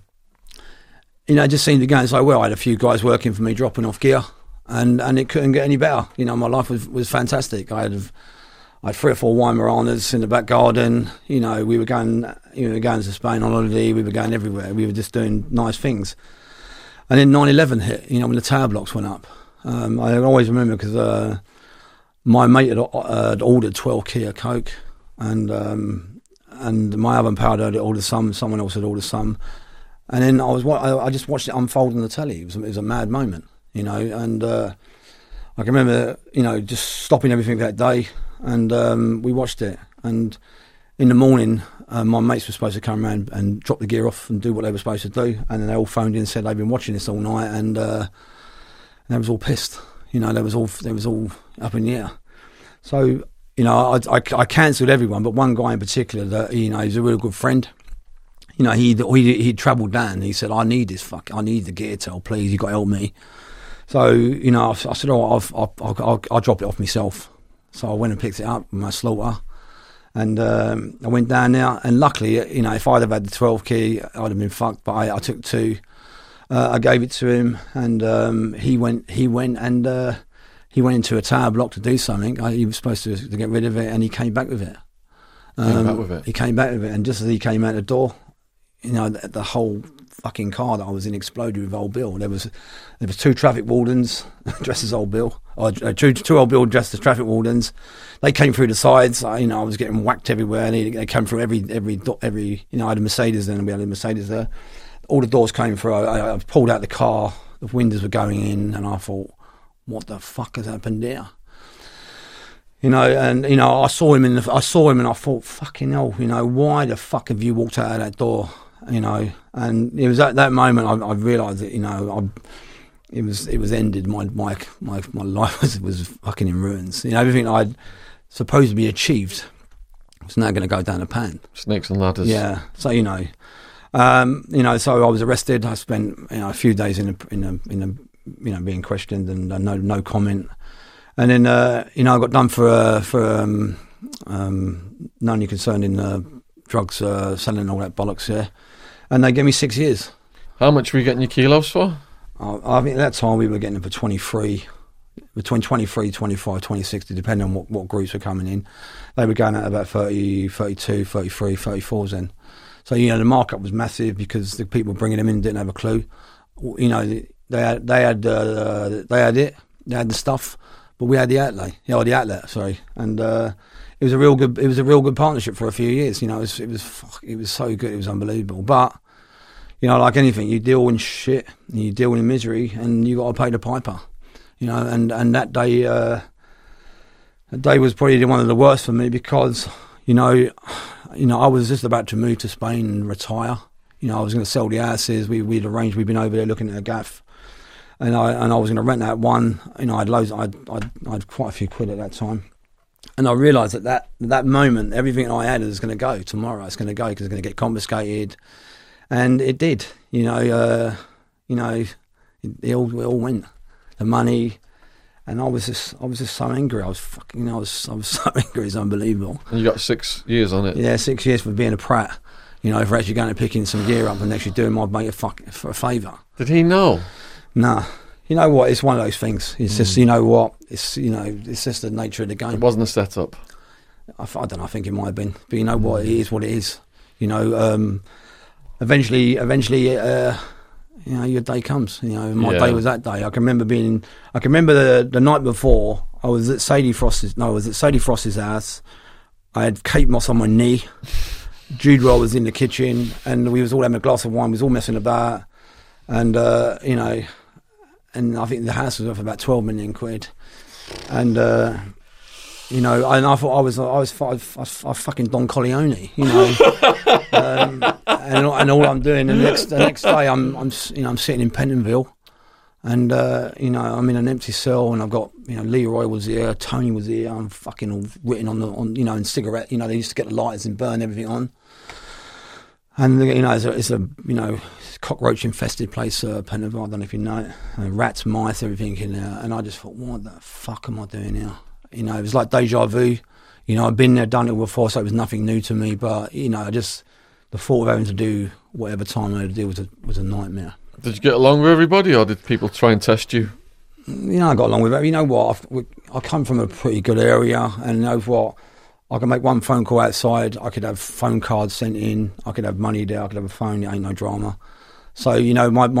it just seemed to go so well. I had a few guys working for me, dropping off gear, and it couldn't get any better. My life was fantastic. I had 3 or 4 Weimaraners in the back garden. We were going to Spain on holiday. We were going everywhere. We were just doing nice things. And then 9/11 hit, when the tower blocks went up. I always remember because my mate had ordered 12 key of coke, and my other pal had ordered some. Someone else had ordered some, and then I just watched it unfold on the telly. It was a mad moment, and I can remember just stopping everything that day, and we watched it. And in the morning, my mates were supposed to come around and drop the gear off and do what they were supposed to do, and then they all phoned in and said they'd been watching this all night, and they was all pissed. They was all up in the air. So, I cancelled everyone, but one guy in particular that, he's a real good friend. He'd travelled down. He said, I need the gear tail, please, you got to help me. So, I said, I'll drop it off myself. So I went and picked it up with my slaughter. And I went down there, and luckily, if I'd have had the 12 key, I'd have been fucked, but I took 2. I gave it to him, and he went into a tower block to do something. He was supposed to get rid of it, and he came back with it. He came back with it, and just as he came out the door, the whole fucking car that I was in exploded with Old Bill. There was 2 traffic wardens dressed as Old Bill, or two Old Bill dressed as traffic wardens. They came through the sides. I was getting whacked everywhere, and they came through every. I had a Mercedes then, and we had a Mercedes there. All the doors came through. I pulled out the car. The windows were going in, and I thought, "What the fuck has happened there?" I saw him, and I thought, "Fucking hell!" Why the fuck have you walked out of that door? And it was at that moment I realised that it was ended. My life was fucking in ruins. Everything I'd supposed to be achieved was now going to go down the pan. Snakes and ladders. Yeah. So so I was arrested. I spent a few days in a being questioned and no comment. And then I got done for knowing you're concerned in drugs selling and all that bollocks. Yeah, and they gave me 6 years. How much were you getting your kilos for? I think at that time we were getting them for 23. Between 23, 25, 2060, depending on what groups were coming in. They were going at about 30, 32, 33, 34s then. So, the markup was massive because the people bringing them in didn't have a clue. They had the stuff, but we had the outlet, sorry. And it was a real good partnership for a few years. It was so good, it was unbelievable. But, like anything, you deal in shit, and you deal in misery, and you got to pay the piper. And that day was probably one of the worst for me because, I was just about to move to Spain and retire. I was going to sell the houses. We'd arranged. We'd been over there looking at a gaff, and I was going to rent that one. I'd loads. I'd quite a few quid at that time, and I realised that moment, everything I had is going to go tomorrow. It's going to go because it's going to get confiscated, and it did. It all went. The money, and I was just so angry. I was so angry. It's unbelievable. And you got 6 years on it. Yeah, 6 years for being a prat. For actually going and picking some gear up and actually doing my mate a favour. Did he know? Nah. You know what? It's one of those things. It's just it's just the nature of the game. It wasn't a setup. I don't know. I think it might have been, but what? It is what it is. Eventually. Your day comes. My day was that day. I can remember the night before. I was at Sadie Frost's house. I had Kate Moss on my knee. Jude Roll was in the kitchen, and we was all having a glass of wine. We was all messing about, and and I think the house was worth about 12 million quid. And You know, and I thought I fucking Don Corleone, you know, and all I'm doing the next day, I'm sitting in Pentonville, and you know, I'm in an empty cell, and I've got, you know, Leroy was here, Tony was here, I'm fucking all written on you know, in cigarette, you know, they used to get the lighters and burn everything on, and you know, it's a you know, cockroach infested place, Pentonville. I don't know if you know it, rats, mice, everything in there, and I just thought, what the fuck am I doing here? You know, it was like deja vu. You know, I've been there, done it before, so it was nothing new to me. But, you know, the thought of having to do whatever time I had to do was a nightmare. Did you get along with everybody, or did people try and test you? You know, I got along with it. You know what? I come from a pretty good area, and you know what? I can make one phone call outside. I could have phone cards sent in. I could have money there. I could have a phone. It ain't no drama. So, you know, my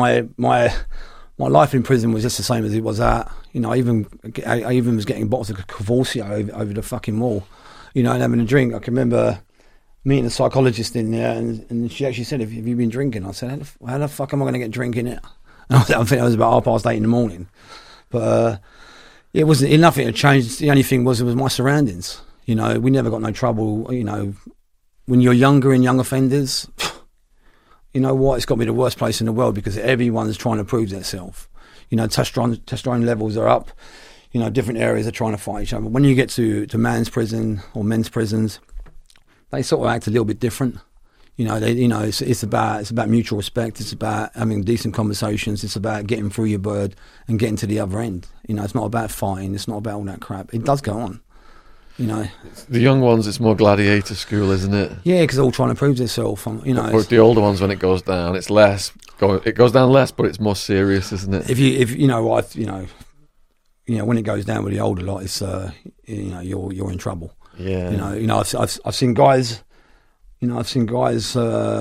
life in prison was just the same as it was at. You know, I even was getting bottles of Cavourcio over the fucking wall, you know, and having a drink. I can remember meeting a psychologist in there, and she actually said, have you been drinking? I said, how the fuck am I going to get drinking it? And I think it was about 8:30 in the morning. But it wasn't, nothing had changed. The only thing was, it was my surroundings. You know, we never got no trouble. You know, when you're younger and young offenders, you know what, it's got to be the worst place in the world, because everyone's trying to prove themselves. You know, testosterone levels are up. You know, different areas are trying to fight each other. When you get to man's prison or men's prisons, they sort of act a little bit different. You know, it's about mutual respect. It's about having decent conversations. It's about getting through your bird and getting to the other end. You know, it's not about fighting. It's not about all that crap. It does go on. You know, the young ones, it's more gladiator school, isn't it? Yeah, because they're all trying to prove themselves. You know, but the older ones, when it goes down, it's less. It goes down less, but it's more serious, isn't it? If you know, when it goes down with the older lot, it's you know, you're in trouble. Yeah. You know, I've seen guys. You know, I've seen guys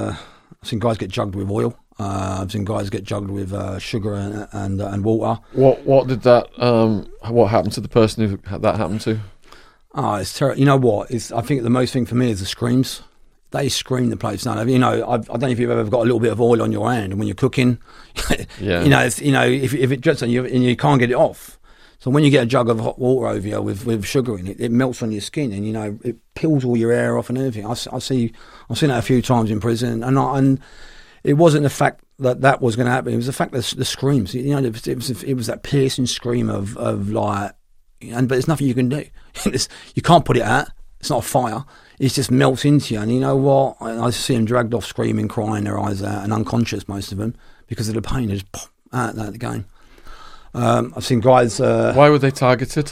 get jugged with oil. I've seen guys get jugged with sugar and water. What did that? What happened to the person who that happened to? Oh, it's terrible. You know what? I think the most thing for me is the screams. They scream the place down. You know, I don't know if you've ever got a little bit of oil on your hand when you're cooking. Yeah. You know, if it drips on you and you can't get it off. So when you get a jug of hot water over you with sugar in it, it melts on your skin, and you know, it peels all your hair off and everything. I've seen that a few times in prison, and it wasn't the fact that was going to happen. It was the fact that the screams. You know, it was that piercing scream of like. But there's nothing you can do. You can't put it out. It's not a fire. It just melts into you. And you know what? I see them dragged off screaming, crying their eyes out, and unconscious, most of them, because of the pain. They just pop out the game. I've seen guys... Why were they targeted?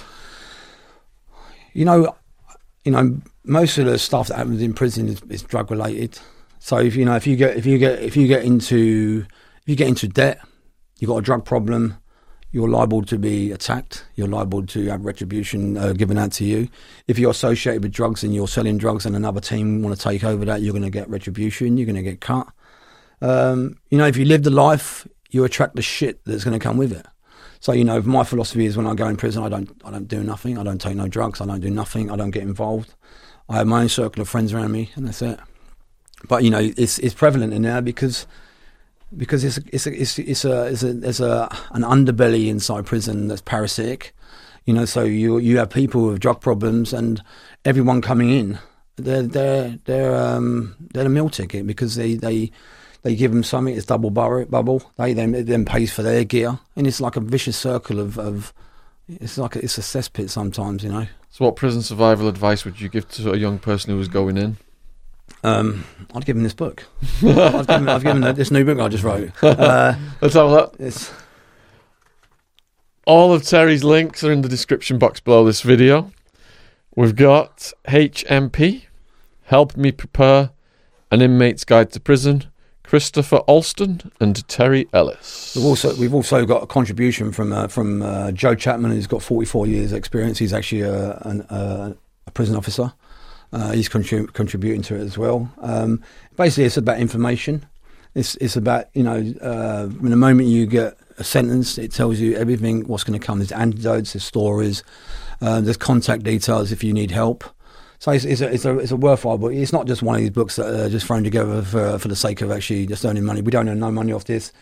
You know, most of the stuff that happens in prison is drug related. So if you get into debt, you've got a drug problem, you're liable to be attacked. You're liable to have retribution given out to you. If you're associated with drugs and you're selling drugs and another team want to take over that, you're going to get retribution. You're going to get cut. You know, if you live the life, you attract the shit that's going to come with it. So, you know, my philosophy is, when I go in prison, I don't do nothing. I don't take no drugs. I don't do nothing. I don't get involved. I have my own circle of friends around me, and that's it. But you know, it's prevalent in there because there's an underbelly inside prison that's parasitic. You know, so you have people with drug problems, and everyone coming in, they're the meal ticket, because they give them something. It's double bubble. They then pays for their gear, and it's like a vicious circle of it's a cesspit sometimes. You know. So, what prison survival advice would you give to a young person who was going in? I'd give him this book. I've given this new book I just wrote. Let's have a look. All of Terry's links are in the description box below this video. We've got HMP, Help Me Prepare, An Inmate's Guide to Prison, Christopher Alston, and Terry Ellis. We've also got a contribution from Joe Chapman, who's got 44 years experience. He's actually a prison officer. He's contributing to it as well. Basically, it's about information. It's about, you know, in the moment you get a sentence, it tells you everything, what's going to come. There's antidotes, there's stories, there's contact details if you need help. So it's a worthwhile book. It's not just one of these books that are just thrown together for the sake of actually just earning money. We don't earn no money off this.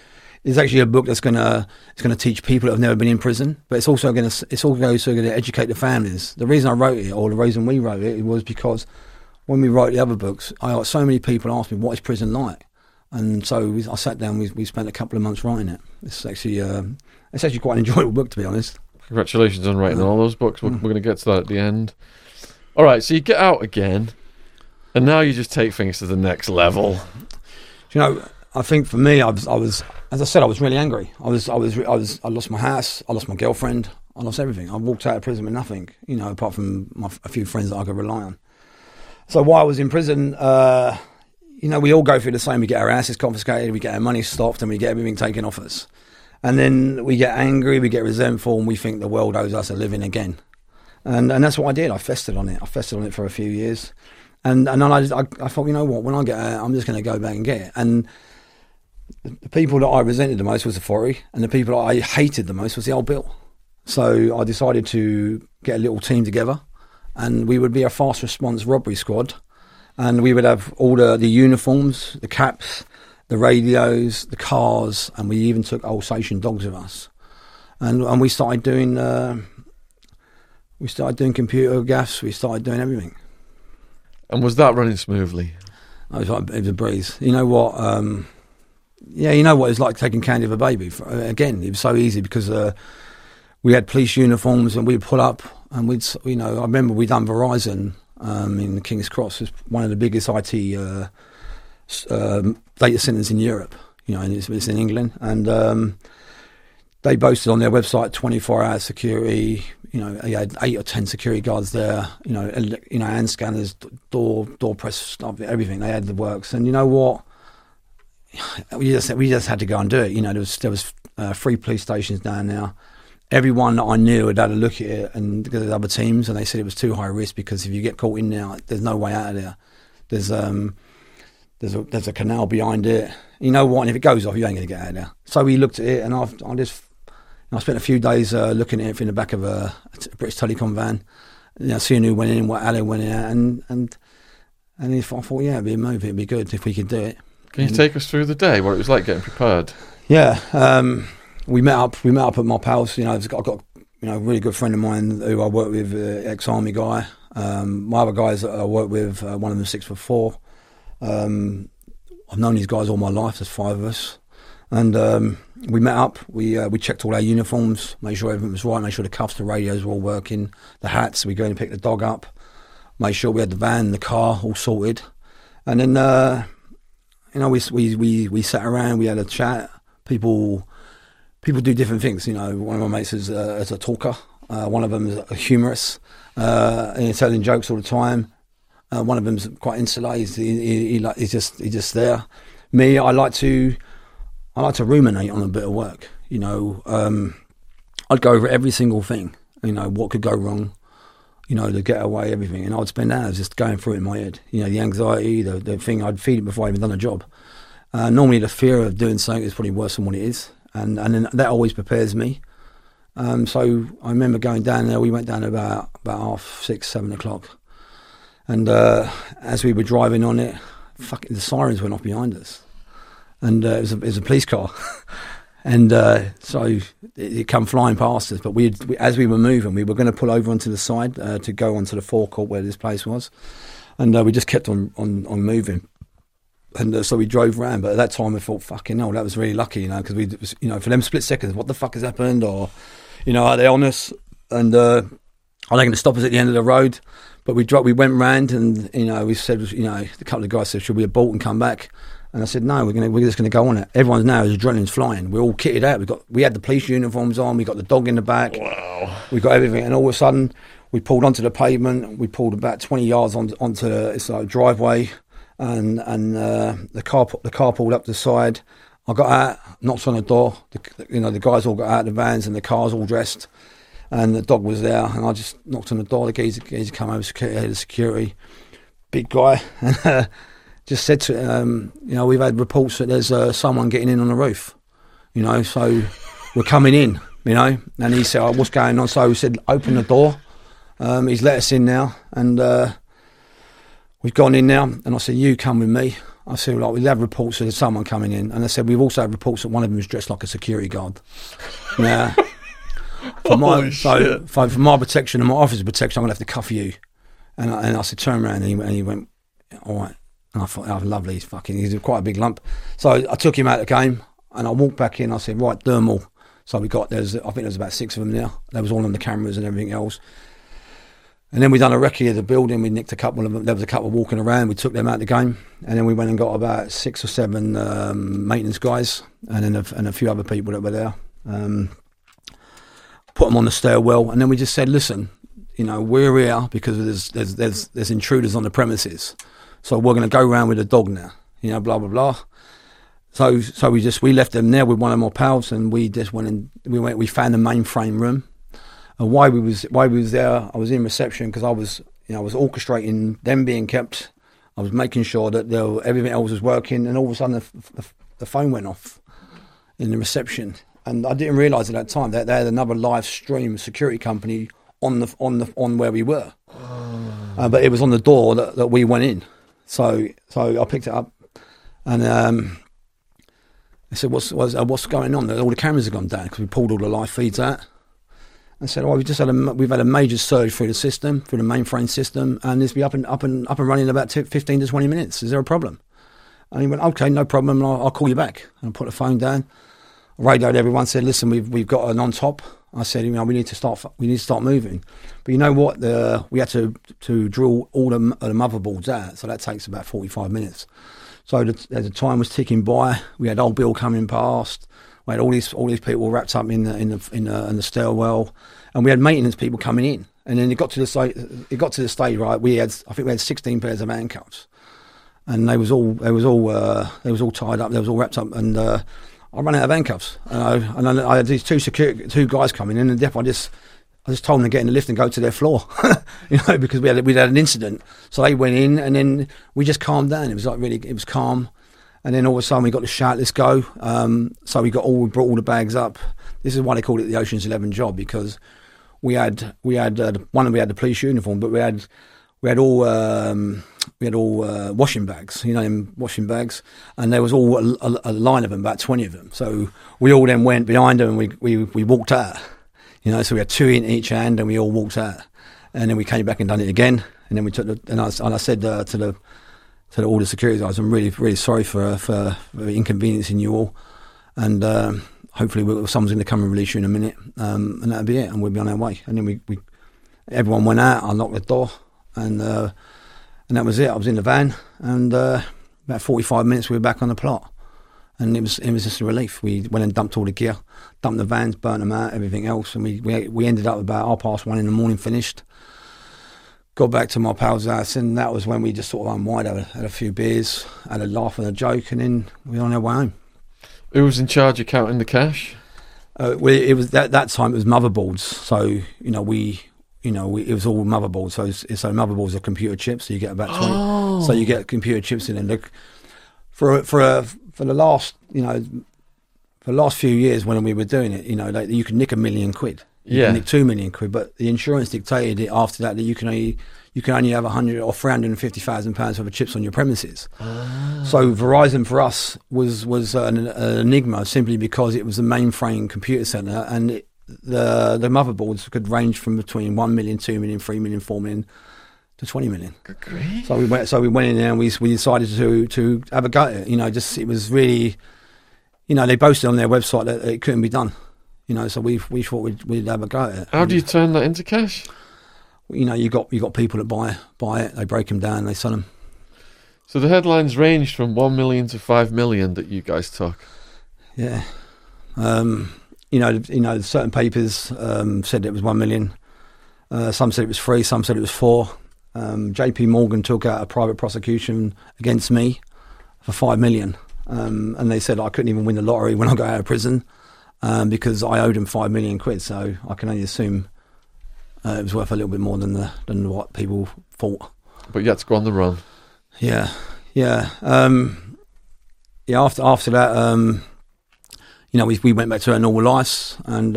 It's actually a book that's gonna teach people that have never been in prison, but it's also gonna educate the families. The reason I wrote it, or the reason we wrote it, was because when we wrote the other books, I got so many people ask me, what is prison like? And so I sat down, we spent a couple of months writing it. It's actually quite an enjoyable book, to be honest. Congratulations on writing all those books. We're going to get to that at the end. All right, so you get out again, and now you just take things to the next level. You know, I think for me, I was, as I said, I was really angry. I lost my house, I lost my girlfriend, I lost everything. I walked out of prison with nothing, you know, apart from a few friends that I could rely on. So while I was in prison, you know, we all go through the same. We get our asses confiscated, we get our money stopped, and we get everything taken off us. And then we get angry, we get resentful, and we think the world owes us a living again. And that's what I did. I festered on it. I festered on it for a few years. And then I thought, you know what, when I get out, I'm just going to go back and get it. And the people that I resented the most was authority, and the people that I hated the most was the old Bill. So I decided to get a little team together, and we would be a fast response robbery squad, and we would have all the uniforms, the caps, the radios, the cars, and we even took Alsatian dogs with us. And we started doing computer gaffes, we started doing everything. And was that running smoothly? It was a breeze. You know what? You know what it's like taking candy of a baby. Again, it was so easy because we had police uniforms, and we'd pull up, and I remember we'd done Verizon in King's Cross. It's one of the biggest IT data centers in Europe. You know, and it's in England, and they boasted on their website 24-hour security. You know, they had 8 or 10 security guards there. You know, hand scanners, door press stuff, everything. They had the works, and you know what? We just had to go and do it. You know, there was 3 police stations down there. Everyone that I knew had a look at it, and because there's other teams, and they said it was too high risk because if you get caught in there, there's no way out of there. There's a canal behind it. You know what? And if it goes off, you ain't going to get out of there. So we looked at it, and I spent a few days looking at it in the back of a British Telecom van, you know, seeing who went in, what alley went in, and I thought, yeah, it'd be a movie, it'd be good if we could do it. Can you take us through the day, what it was like getting prepared? Yeah, we met up at my pals. You know, I've got a really good friend of mine who I work with, ex-army guy. My other guys that I work with, one of them 6'4". I've known these guys all my life. There's 5 of us, and we met up. We checked all our uniforms, made sure everything was right, made sure the cuffs, the radios were all working, the hats. We go in and pick the dog up, made sure we had the van, the car all sorted, and then you know, we sat around, we had a chat. People do different things. You know, one of my mates is a talker. One of them is a humorous, and he's telling jokes all the time. One of them's quite insular. He's just there. Me, I like to ruminate on a bit of work. You know, I'd go over every single thing. You know, what could go wrong. You know, the getaway, everything, and I'd spend hours just going through it in my head. You know, the anxiety, the thing. I'd feed it before I even done a job. Normally, the fear of doing something is probably worse than what it is, and then that always prepares me. So I remember going down there. We went down about 6:30, 7 o'clock, and as we were driving on it, the sirens went off behind us, and it was a police car. And so it come flying past us, but as we were moving, we were going to pull over onto the side to go onto the forecourt where this place was, and we just kept on moving, and so we drove around. But at that time, I thought, "Fucking hell, that was really lucky," you know, because for them split seconds, what the fuck has happened, or you know, are they on us? And are they going to stop us at the end of the road? But we went round, and you know, we said, you know, a couple of guys said, "Should we abort and come back?" And I said, no, we're just going to go on it. Everyone's now, his adrenaline's flying. We're all kitted out. We had the police uniforms on. We got the dog in the back. Wow. We got everything. And all of a sudden, we pulled onto the pavement. We pulled about 20 yards onto this driveway, and the car pulled up the side. I got out, knocked on the door. The guys all got out of the vans, and the cars all dressed, and the dog was there. And I just knocked on the door. The geezer come over, head of security, big guy, and just said to him, you know, we've had reports that there's someone getting in on the roof, you know, so we're coming in, you know. And he said, oh, what's going on? So we said, open the door. He's let us in now, and we've gone in now. And I said, you come with me. I said, like, we have reports of someone coming in, and I said we've also had reports that one of them was dressed like a security guard. Now, for my protection and my officer's protection, I'm gonna have to cuff you. And I said, turn around, and he went, all right. And I thought, oh, lovely, he's quite a big lump. So I took him out of the game, and I walked back in. I said, right, do them all. So I think there's about 6 of them now. They was all on the cameras and everything else. And then we done a recce of the building. We nicked a couple of them. There was a couple walking around. We took them out of the game. And then we went and got about 6 or 7 maintenance guys and then a few other people that were there. Put them on the stairwell. And then we just said, listen, we're here because there's intruders on the premises. So we're going to go around with a dog now, blah, blah, blah. So we left them there with one of my pals, and we just went and we found the mainframe room. And why we was there, I was in reception because I was orchestrating them being kept. I was making sure that everything else was working, and all of a sudden the phone went off in the reception, and I didn't realise at that time that they had another live stream security company on where we were, but it was on the door that we went in. So I picked it up, and I said, "What's going on? All the cameras have gone down because we pulled all the live feeds out." And said, "Oh, we've had a major surge through the system, through the mainframe system, and this will be up and running in about 15 to 20 minutes. Is there a problem?" And he went, "Okay, no problem. I'll call you back." And I put the phone down, radioed everyone, said, "Listen, we've got an on top." I said, we need to start moving. But you know what? We had to drill all the motherboards out, so that takes about 45 minutes. So as the time was ticking by, we had old Bill coming past. We had all these people wrapped up in the stairwell, and we had maintenance people coming in. And then it got to the stage, right? I think we had 16 pairs of handcuffs, and they was all tied up. They was all wrapped up, and I ran out of handcuffs. And I had these two guys coming in, and I just told them to get in the lift and go to their floor, because we'd had an incident. So they went in, and then we just calmed down. It was calm. And then all of a sudden we got the shout, let's go. So we brought all the bags up. This is why they called it the Ocean's 11 job, because we had the police uniform, but we had all washing bags, washing bags, and there was all a line of them, about 20 of them. So we all then went behind them, and we walked out. So we had 2 in each hand, and we all walked out. And then we came back and done it again. And then we took I said to all the security guys, I'm really, really sorry for inconveniencing you all, and hopefully someone's going to come and release you in a minute, and that'll be it, and we'll be on our way. And then everyone went out. I locked the door, and that was it. I was in the van, and about 45 minutes we were back on the plot, and it was just a relief. We went and dumped all the gear, dumped the vans, burnt them out, everything else, and we ended up about 1:30 in the morning, finished. Got back to my pal's house, and that was when we just sort of unwind, had a few beers, had a laugh and a joke, and then we were on our way home. Who was in charge of counting the cash? It was that time. It was motherboards, so it was all motherboards. So motherboards are computer chips. So you get about 20. Oh. So you get computer chips in, and for the last few years when we were doing it, you could nick £1 million. You can nick £2 million, but the insurance dictated it after that you can only have 100 or £350,000 worth of chips on your premises. So Verizon for us was an enigma, simply because it was the mainframe computer centre, and the motherboards could range from between 1 million, 2 million, 3 million, 4 million to 20 million. Good grief. So we went in there and we decided to have a go at it. It was really, they boasted on their website that it couldn't be done. So we thought we'd have a go at it. How do you turn that into cash? You got people that buy it. They break them down. They sell them. So the headlines ranged from 1 million to 5 million that you guys took. Yeah. Certain papers said it was 1 million. Some said it was 3. Some said it was 4. JP Morgan took out a private prosecution against me for 5 million, and they said I couldn't even win the lottery when I got out of prison. Because I owed him £5 million, so I can only assume it was worth a little bit more than what people thought. But you had to go on the run. Yeah. After that, we went back to our normal lives, and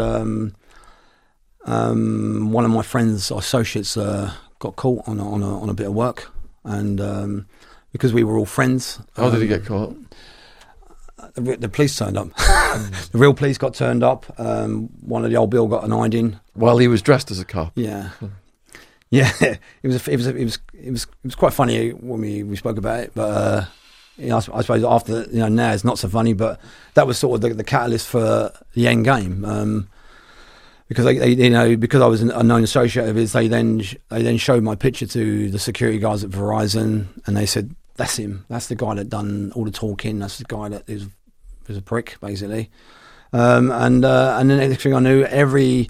one of my friends, associates, got caught on a bit of work, and because we were all friends. How did he get caught? The police turned up. The real police got turned up. One of the old Bill got an hiding. While he was dressed as a cop. Yeah, yeah. It was quite funny when we spoke about it, but I suppose after now it's not so funny. But that was sort of the catalyst for the end game. Because because I was a known associate of his, they then showed my picture to the security guards at Verizon, and they said, "That's him. That's the guy that done all the talking. That's the guy that was a prick, basically." And the next thing I knew, every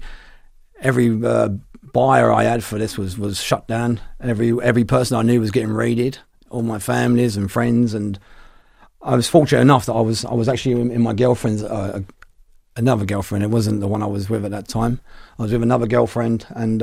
buyer I had for this was shut down. Every person I knew was getting raided. All my families and friends, and I was fortunate enough that I was actually in my girlfriend's. Another girlfriend. It wasn't the one I was with at that time. I was with another girlfriend, and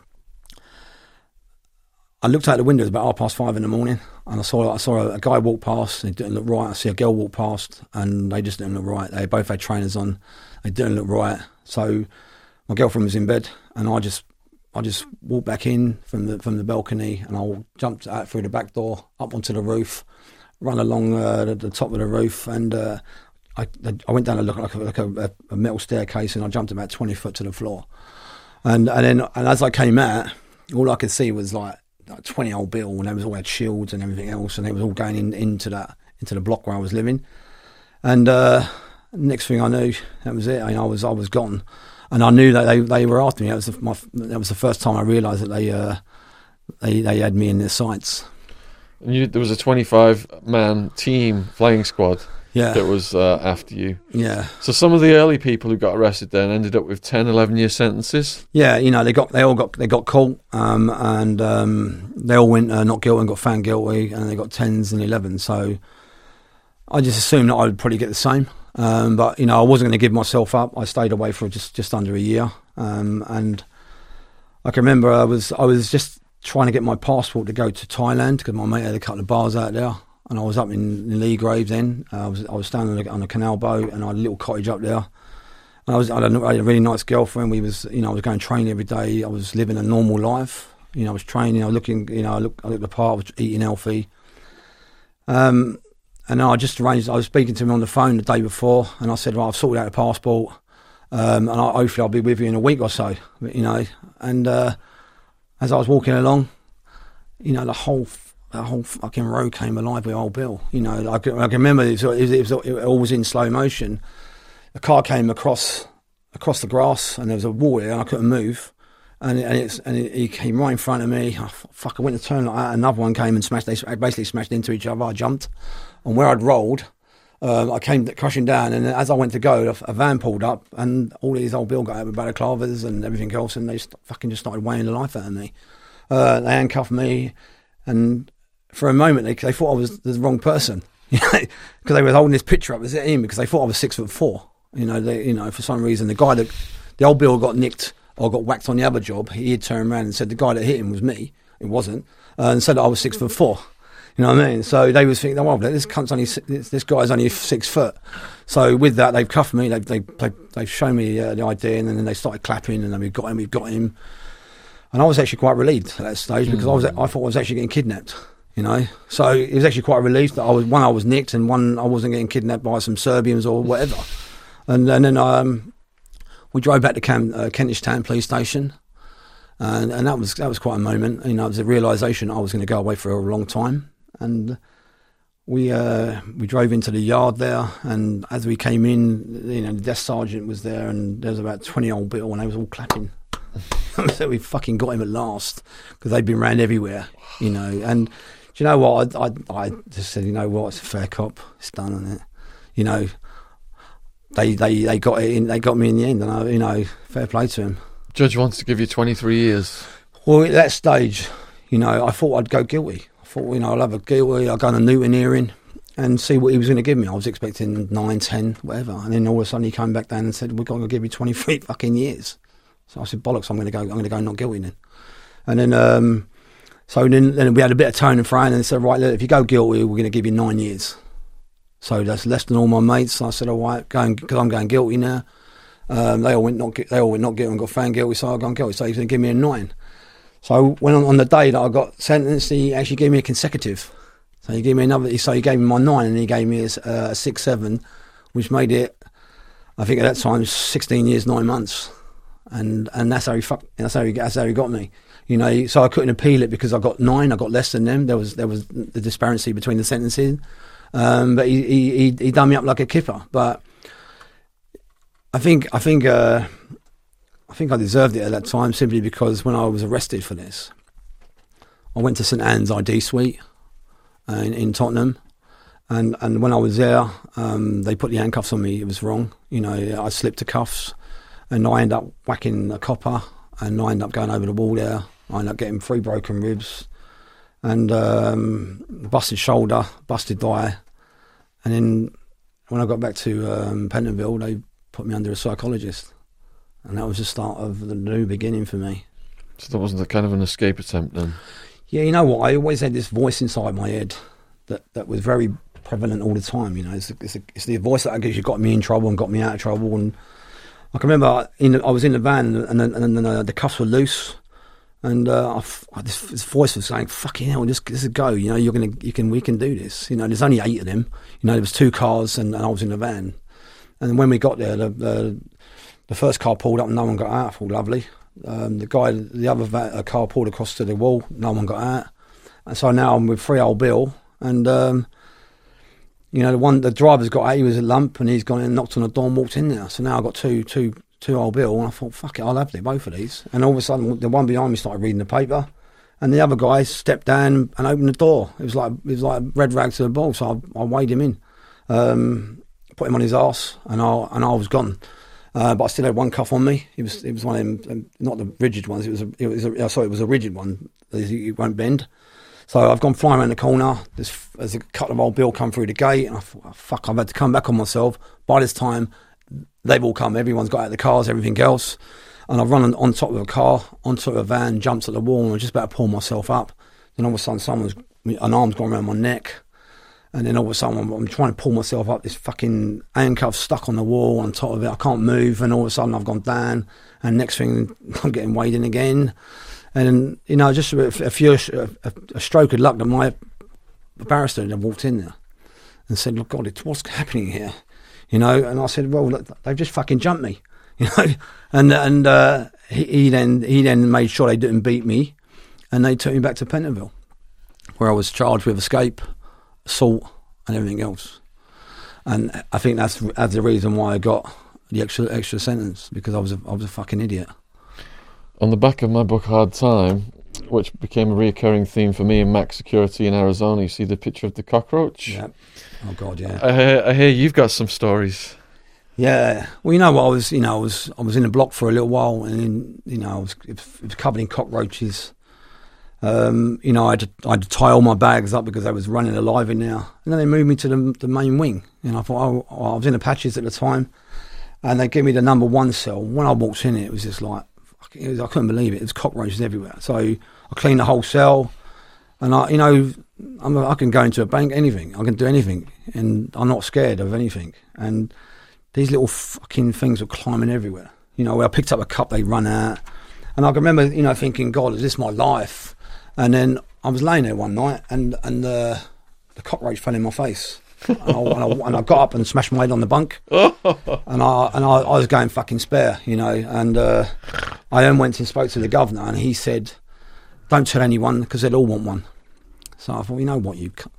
I looked out the window. It was about 5:30 in the morning, and I saw a guy walk past. And he didn't look right. I see a girl walk past, and they just didn't look right. They both had trainers on. They didn't look right. So my girlfriend was in bed, and I just walked back in from the balcony, and I jumped out through the back door up onto the roof, run along the top of the roof, and. I went down like a metal staircase, and I jumped about 20 foot to the floor, and as I came out, all I could see was like 20 old Bill, and they was all had shields and everything else, and they was all going into the block where I was living, and next thing I knew, that was it. I was gone, and I knew that they were after me. That was the first time I realised that they had me in their sights. And there was a 25-man team flying squad. Yeah. That was after you. Yeah. So some of the early people who got arrested then ended up with 10, 11-year sentences. Yeah, they all got caught, and they all went not guilty and got found guilty, and they got 10s and 11s. So I just assumed that I would probably get the same. But I wasn't going to give myself up. I stayed away for just under a year, and I can remember I was just trying to get my passport to go to Thailand because my mate had a couple of bars out there. And I was up in Lee Grave then. I was staying on a canal boat, and I had a little cottage up there. And I had a really nice girlfriend. I was going training every day. I was living a normal life. I was training. I was looking. I looked the part. I was eating healthy. And I just arranged. I was speaking to him on the phone the day before, and I said, "Well, I've sorted out a passport, and hopefully I'll be with you in a week or so." And as I was walking along, the whole fucking road came alive with old Bill. I can remember it all was in slow motion. A car came across the grass, and there was a wall there, and I couldn't move. And he came right in front of me. I went to turn like that. Another one came and smashed. They basically smashed into each other. I jumped, and where I'd rolled, I came crashing down. And as I went to go, a van pulled up, and all these old Bill got out with balaclavas and everything else, and they just started weighing the life out of me. They handcuffed me, and for a moment, they thought I was the wrong person, because they were holding this picture up as him because they thought I was 6'4". For some reason, the old Bill got nicked or got whacked on the other job. He had turned around and said the guy that hit him was me. It wasn't, and said that I was 6'4". You know what I mean? So they was thinking, well, this guy's only 6 foot. So with that, they've cuffed me. They've shown me the ID, and then they started clapping, and then we've got him. And I was actually quite relieved at that stage because I thought I was actually getting kidnapped. So it was actually quite a relief that I was nicked, and one I wasn't getting kidnapped by some Serbians or whatever. And then we drove back to Kentish Town Police Station, and that was quite a moment. It was a realisation I was going to go away for a long time, and we drove into the yard there, and as we came in, the desk sergeant was there, and there was about 20 old Bill, and they was all clapping. So we fucking got him at last because they'd been round everywhere, and. Do you know what? I just said, it's a fair cop. It's done, isn't it? They got it in. They got me in the end, and fair play to him. Judge wants to give you 23 years. Well, at that stage, I thought I'd go guilty. I thought, I'll have a guilty. I'll go on a Newton hearing and see what he was going to give me. I was expecting 9, 10, whatever, and then all of a sudden he came back down and said, "We're going to give you 23 fucking years." So I said, "Bollocks! I'm going to go not guilty then." And then. So then we had a bit of tone and fro, and they said, right, look, if you go guilty, we're going to give you 9 years. So that's less than all my mates. So I said, all right, because I'm going guilty now. They all went not guilty and got found guilty, so I got guilty. So he's going to give me a 9. So when on the day that I got sentenced, he actually gave me a consecutive. So he gave me another. So he gave me my 9, and he gave me a 6-7, which made it, I think at that time, 16 years 9 months, and that's how he got me. You know, so I couldn't appeal it because I got 9. I got less than them. There was the disparity between the sentences, but he done me up like a kipper. But I think I deserved it at that time simply because when I was arrested for this, I went to St Anne's ID suite in Tottenham, and when I was there, they put the handcuffs on me. It was wrong. You know, I slipped the cuffs, and I ended up whacking a copper, and I ended up going over the wall there. I ended up getting 3 broken ribs, and busted shoulder, busted thigh, and then when I got back to Pentonville, they put me under a psychologist. And that was the start of the new beginning for me. So that wasn't a kind of an escape attempt then? Yeah, you know what? I always had this voice inside my head that was very prevalent all the time. You know, it's the voice that I guess got me in trouble and got me out of trouble. And I can remember I was in the van and the cuffs were loose, and this voice was saying, "Fucking hell, just go. You know, we can do this. You know, there's only 8 of them. You know, there was 2 cars and I was in the van. And when we got there, the first car pulled up and no one got out. I thought, lovely. The other car pulled across to the wall. No one got out. And so now I'm with 3 old Bill. And, you know, the driver's got out. He was a lump and he's gone and knocked on the door and walked in there. So now I've got two old Bill. And I thought, fuck it, I'll have both of these. And all of a sudden, the one behind me started reading the paper. And the other guy stepped down and opened the door. It was like red rag to the bull. So I weighed him in. Put him on his arse, and I was gone. But I still had 1 cuff on me. It was one of them, not the rigid ones. It was a rigid one. It won't bend. So I've gone flying around the corner. There's a couple of old Bill come through the gate, and I thought, oh, fuck, I've had to come back on myself. By this time, they've all come. Everyone's got out of the cars, everything else. And I've run on top of a car, onto a van, jumped at the wall, and I was just about to pull myself up. Then all of a sudden, an arm's gone around my neck. And then all of a sudden, I'm trying to pull myself up. This fucking handcuff stuck on the wall on top of it. I can't move. And all of a sudden, I've gone down. And next thing, I'm getting weighed in again. And, you know, just a stroke of luck that my barrister had walked in there and said, look, God, what's happening here? You know, and I said, well, look, they've just fucking jumped me. You know, and he then made sure they didn't beat me. And they took me back to Pentonville, where I was charged with escape, assault and everything else. And I think that's the reason why I got the extra sentence, because I was a fucking idiot. On the back of my book Hard Time, which became a reoccurring theme for me in Max Security in Arizona, you see the picture of the cockroach? Yeah. Oh God, yeah. I hear you've got some stories. Yeah. Well, you know what, I was in the block for a little while, and then, you know, it was covered in cockroaches. You know, I had to tie all my bags up because I was running alive in there. And then they moved me to the main wing. And I thought, I was in the Patches at the time, and they gave me the number 1 cell. When I walked in, it was just like, I couldn't believe it. There was cockroaches everywhere. So I cleaned the whole cell, and I can go into a bank, anything. I can do anything, and I'm not scared of anything. And these little fucking things were climbing everywhere. You know, where I picked up a cup, they run out. And I can remember, you know, thinking, God, is this my life? And then I was laying there one night, and the cockroach fell in my face, and I got up and smashed my head on the bunk, and I was going fucking spare, you know. And I then went and spoke to the governor, and he said, "Don't tell anyone because they'll all want one." So I thought, you know what,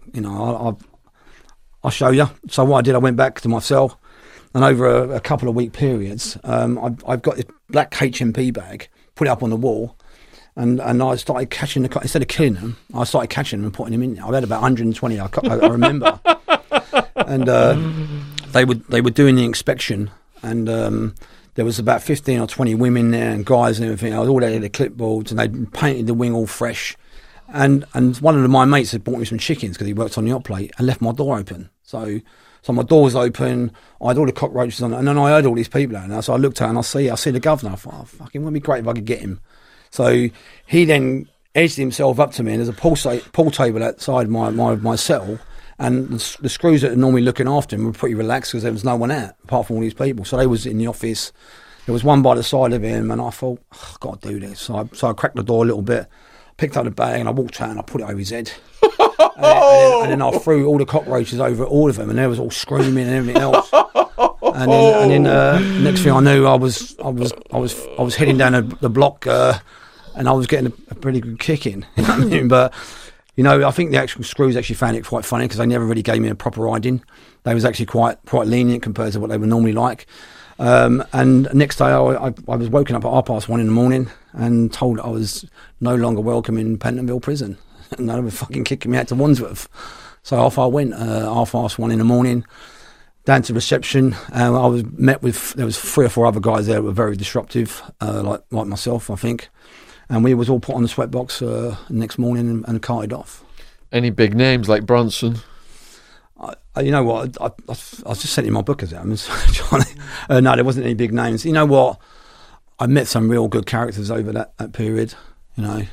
I'll show you. So what I did, I went back to my cell, and over a couple of week periods, I've got this black HMP bag, put it up on the wall. And I started catching instead of killing them, I started catching them and putting them in there. I had about 120, I remember. And they were doing the inspection, and there was about 15 or 20 women there and guys and everything. I was all there with the clipboards, and they painted the wing all fresh. And one of my mates had bought me some chickens because he worked on the hot plate, and left my door open. So my door was open, I had all the cockroaches on it, and then I heard all these people out there. So I looked at it and I see the governor. I thought, oh, fucking, wouldn't it be great if I could get him. So he then edged himself up to me, and there's a pool table outside my cell, and the screws that are normally looking after him were pretty relaxed because there was no one out apart from all these people. So they was in the office. There was one by the side of him, and I thought, oh, I've got to do this. So I cracked the door a little bit, picked up the bag, and I walked out and I put it over his head. and then I threw all the cockroaches over all of them, and they was all screaming and everything else. And then next thing I knew, I was heading down the block, and I was getting a pretty good kick in. You know what I mean? But I think the actual screws actually found it quite funny because they never really gave me a proper riding. They was actually quite lenient compared to what they were normally like. And next day, I was woken up at 1:30 in the morning and told I was no longer welcome in Pentonville prison. And they were fucking kicking me out to Wandsworth. So off I went, 1:30 in the morning, down to reception. I was met with, there was 3 or 4 other guys there that were very disruptive, like myself, I think. And we was all put on the sweatbox the next morning and carted off. Any big names like Bronson? You know what? I just sent in my book as Johnny. No, there wasn't any big names. You know what? I met some real good characters over that period. In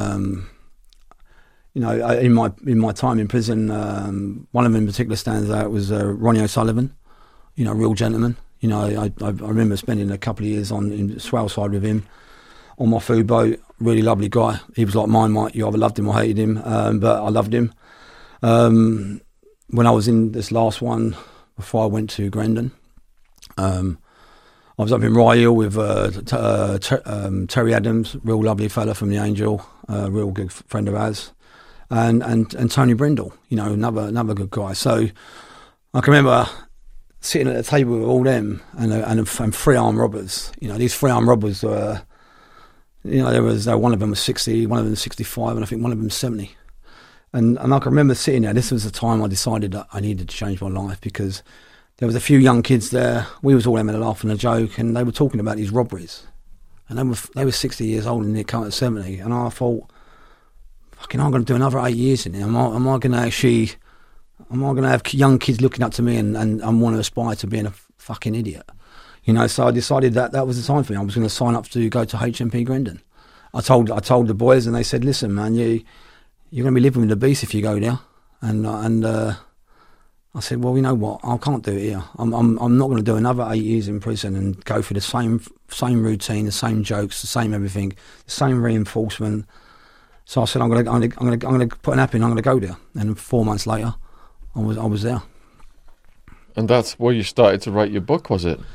my time in prison, one of them in particular stands out was Ronnie O'Sullivan. Real gentleman. I remember spending a couple of years in Swaleside with him on my food boat. Really lovely guy. He was like mine, Mike. You either loved him or hated him, but I loved him. When I was in this last one, before I went to Grendon, I was up in Rye Hill with Terry Adams, real lovely fella from the Angel, real good friend of ours, and Tony Brindle, another good guy. So I can remember sitting at the table with all them and 3 armed robbers. These 3 armed robbers were, there was one of them was 60, one of them was 65, and I think one of them was 70. And I can remember sitting there. This was the time I decided that I needed to change my life because there was a few young kids there. We was all having a laugh and a joke, and they were talking about these robberies. And they were 60 years old and they're coming at 70. And I thought, fucking, I'm going to do another 8 years in here. Am I going to have young kids looking up to me and want to aspire to being a fucking idiot? So I decided that was the time for me. I was going to sign up to go to HMP Grendon. I told the boys, and they said, listen, man, you're going to be living with the beast if you go there. And I said, well, you know what? I can't do it here. I'm not going to do another 8 years in prison and go through the same routine, the same jokes, the same everything, the same reinforcement. So I said, I'm going to put an app in. I'm going to go there. And 4 months later, I was there. And that's where you started to write your book, was it?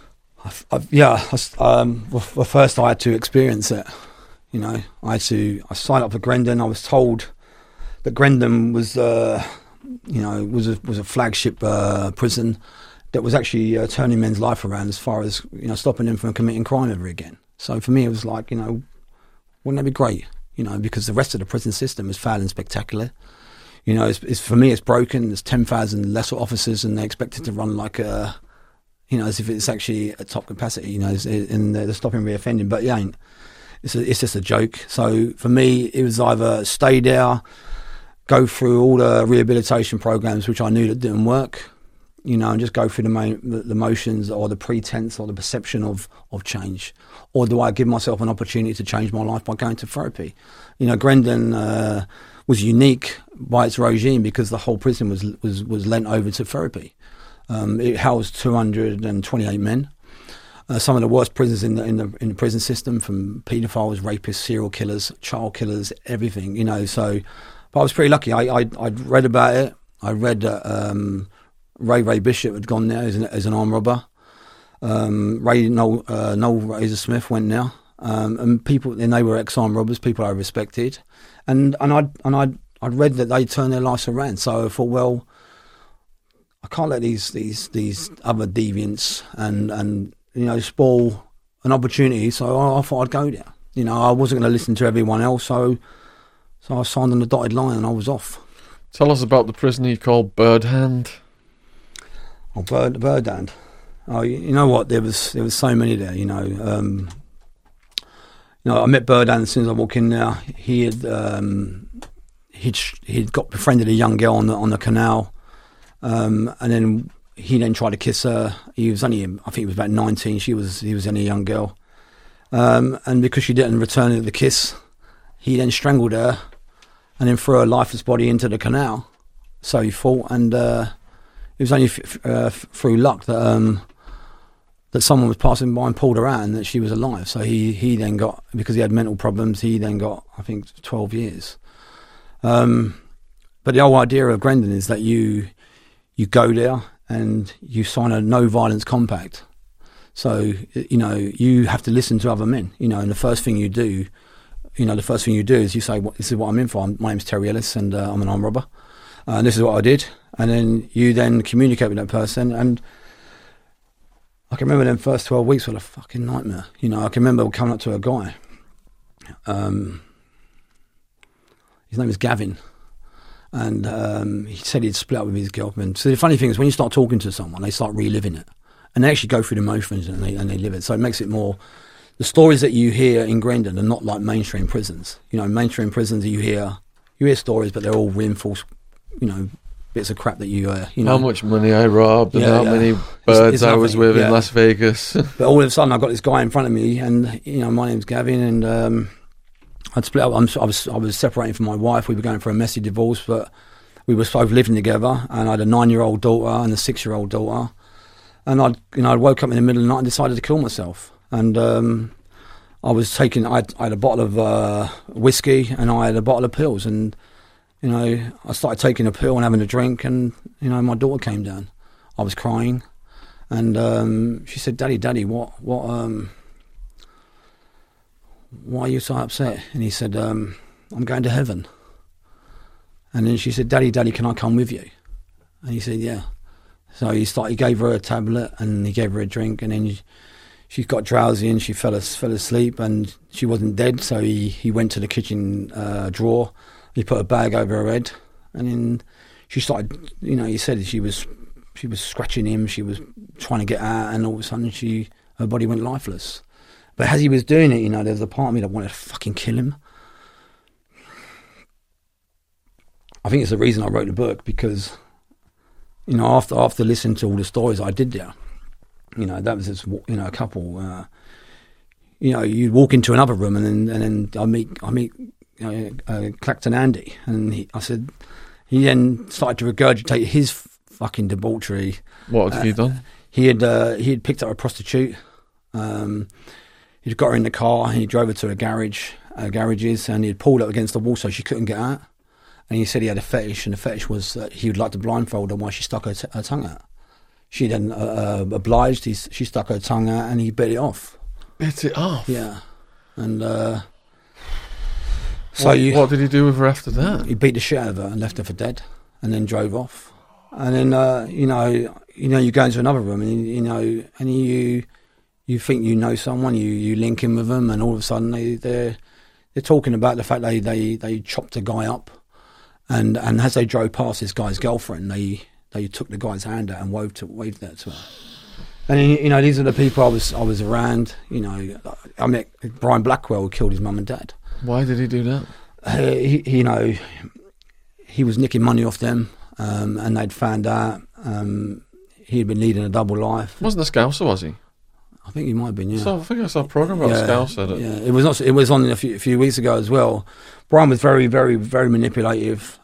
Well, first I had to experience it. I signed up for Grendon. I was told that Grendon was a flagship prison that was actually turning men's life around as far as stopping them from committing crime ever again. So for me, it was like, wouldn't that be great? Because the rest of the prison system is foul and spectacular. It's for me, it's broken. There's 10,000 lesser officers, and they're expected to run like as if it's actually at top capacity. And they're stopping reoffending, but it ain't. It's just a joke. So for me, it was either stay there, go through all the rehabilitation programs, which I knew that didn't work, and just go through the motions or the pretense or the perception of change. Or do I give myself an opportunity to change my life by going to therapy? Grendon was unique by its regime because the whole prison was lent over to therapy. It housed 228 men. Some of the worst prisoners in the prison system, from paedophiles, rapists, serial killers, child killers, everything. But I was pretty lucky. I'd read about it. I read that Ray Bishop had gone there as an armed robber. Noel Razor Smith went there, and they were ex-armed robbers, people I respected, and I'd read that they turned their lives around. So I thought, well, I can't let these other deviants and spoil an opportunity. So I thought I'd go there. I wasn't going to listen to everyone else. So I signed on the dotted line and I was off. Tell us about the prison you called Birdhand. Oh, Birdhand. Oh, you know what? There was so many there. I met Birdhand as soon as I walked in there. He'd got befriended a young girl on the canal, and then he tried to kiss her. He was only, I think he was about 19. He was only a young girl, and because she didn't return the kiss, he then strangled her, and then threw her lifeless body into the canal. So he thought, and it was only through luck that someone was passing by and pulled her out and that she was alive. So he then got, because he had mental problems, he then got, I think, 12 years. but the whole idea of Grendon is that you go there and you sign a no violence compact. So, you have to listen to other men, and the first thing you do, is you say, this is what I'm in for. My name's Terry Ellis, and I'm an armed robber. And this is what I did. And then you then communicate with that person. And I can remember them first 12 weeks were a fucking nightmare. I can remember coming up to a guy. His name is Gavin. And he said he'd split up with his girlfriend. So the funny thing is, when you start talking to someone, they start reliving it. And they actually go through the emotions and they live it. So it makes it more... The stories that you hear in Grendon are not like mainstream prisons. Mainstream prisons, you hear stories, but they're all reinforced, bits of crap that you How much money I robbed and how many birds I was with in Las Vegas. But all of a sudden, I've got this guy in front of me, and my name's Gavin, and I'd split up. I was separating from my wife. We were going for a messy divorce, but we were both living together, and I had a 9-year-old daughter and a 6-year-old daughter, and I woke up in the middle of the night and decided to kill myself, and I had a bottle of whiskey and I had a bottle of pills, and I started taking a pill and having a drink, and my daughter came down. I was crying, and she said, "Daddy, what why are you so upset?" And he said, "I'm going to heaven." And then she said, Daddy, can I come with you?" And he said, "Yeah." So he gave her a tablet and he gave her a drink, and then she got drowsy and she fell asleep, and she wasn't dead. So he went to the kitchen drawer. He put a bag over her head, and then she started. He said she was scratching him. She was trying to get out, and all of a sudden her body went lifeless. But as he was doing it, there was a part of me that wanted to fucking kill him. I think it's the reason I wrote the book, because after listening to all the stories I did there. That was just, a couple. You walk into another room, and then I meet Clacton Andy, and he then started to regurgitate his fucking debauchery. What had he done? He had picked up a prostitute. He'd got her in the car, and he drove her to garages, and he had pulled up against the wall so she couldn't get out. And he said he had a fetish, and the fetish was that he would like to blindfold her while she stuck her tongue out. She then obliged. She stuck her tongue out, and he bit it off. Bit it off? Yeah. And what did he do with her after that? He beat the shit out of her and left her for dead, and then drove off. And then you go into another room, and and you think someone, you link in with them, and all of a sudden they're talking about the fact they chopped a guy up, and as they drove past this guy's girlfriend, they took the guy's hand out and waved that to her. And these are the people I was around. I met Brian Blackwell, who killed his mum and dad. Why did he do that? He was nicking money off them, and they'd found out he'd been leading a double life. Wasn't a Scouser, was he? I think he might have been. Yeah. So I think I saw a program about Scouser. Yeah, it was on a few weeks ago as well. Brian was very, very, very manipulative.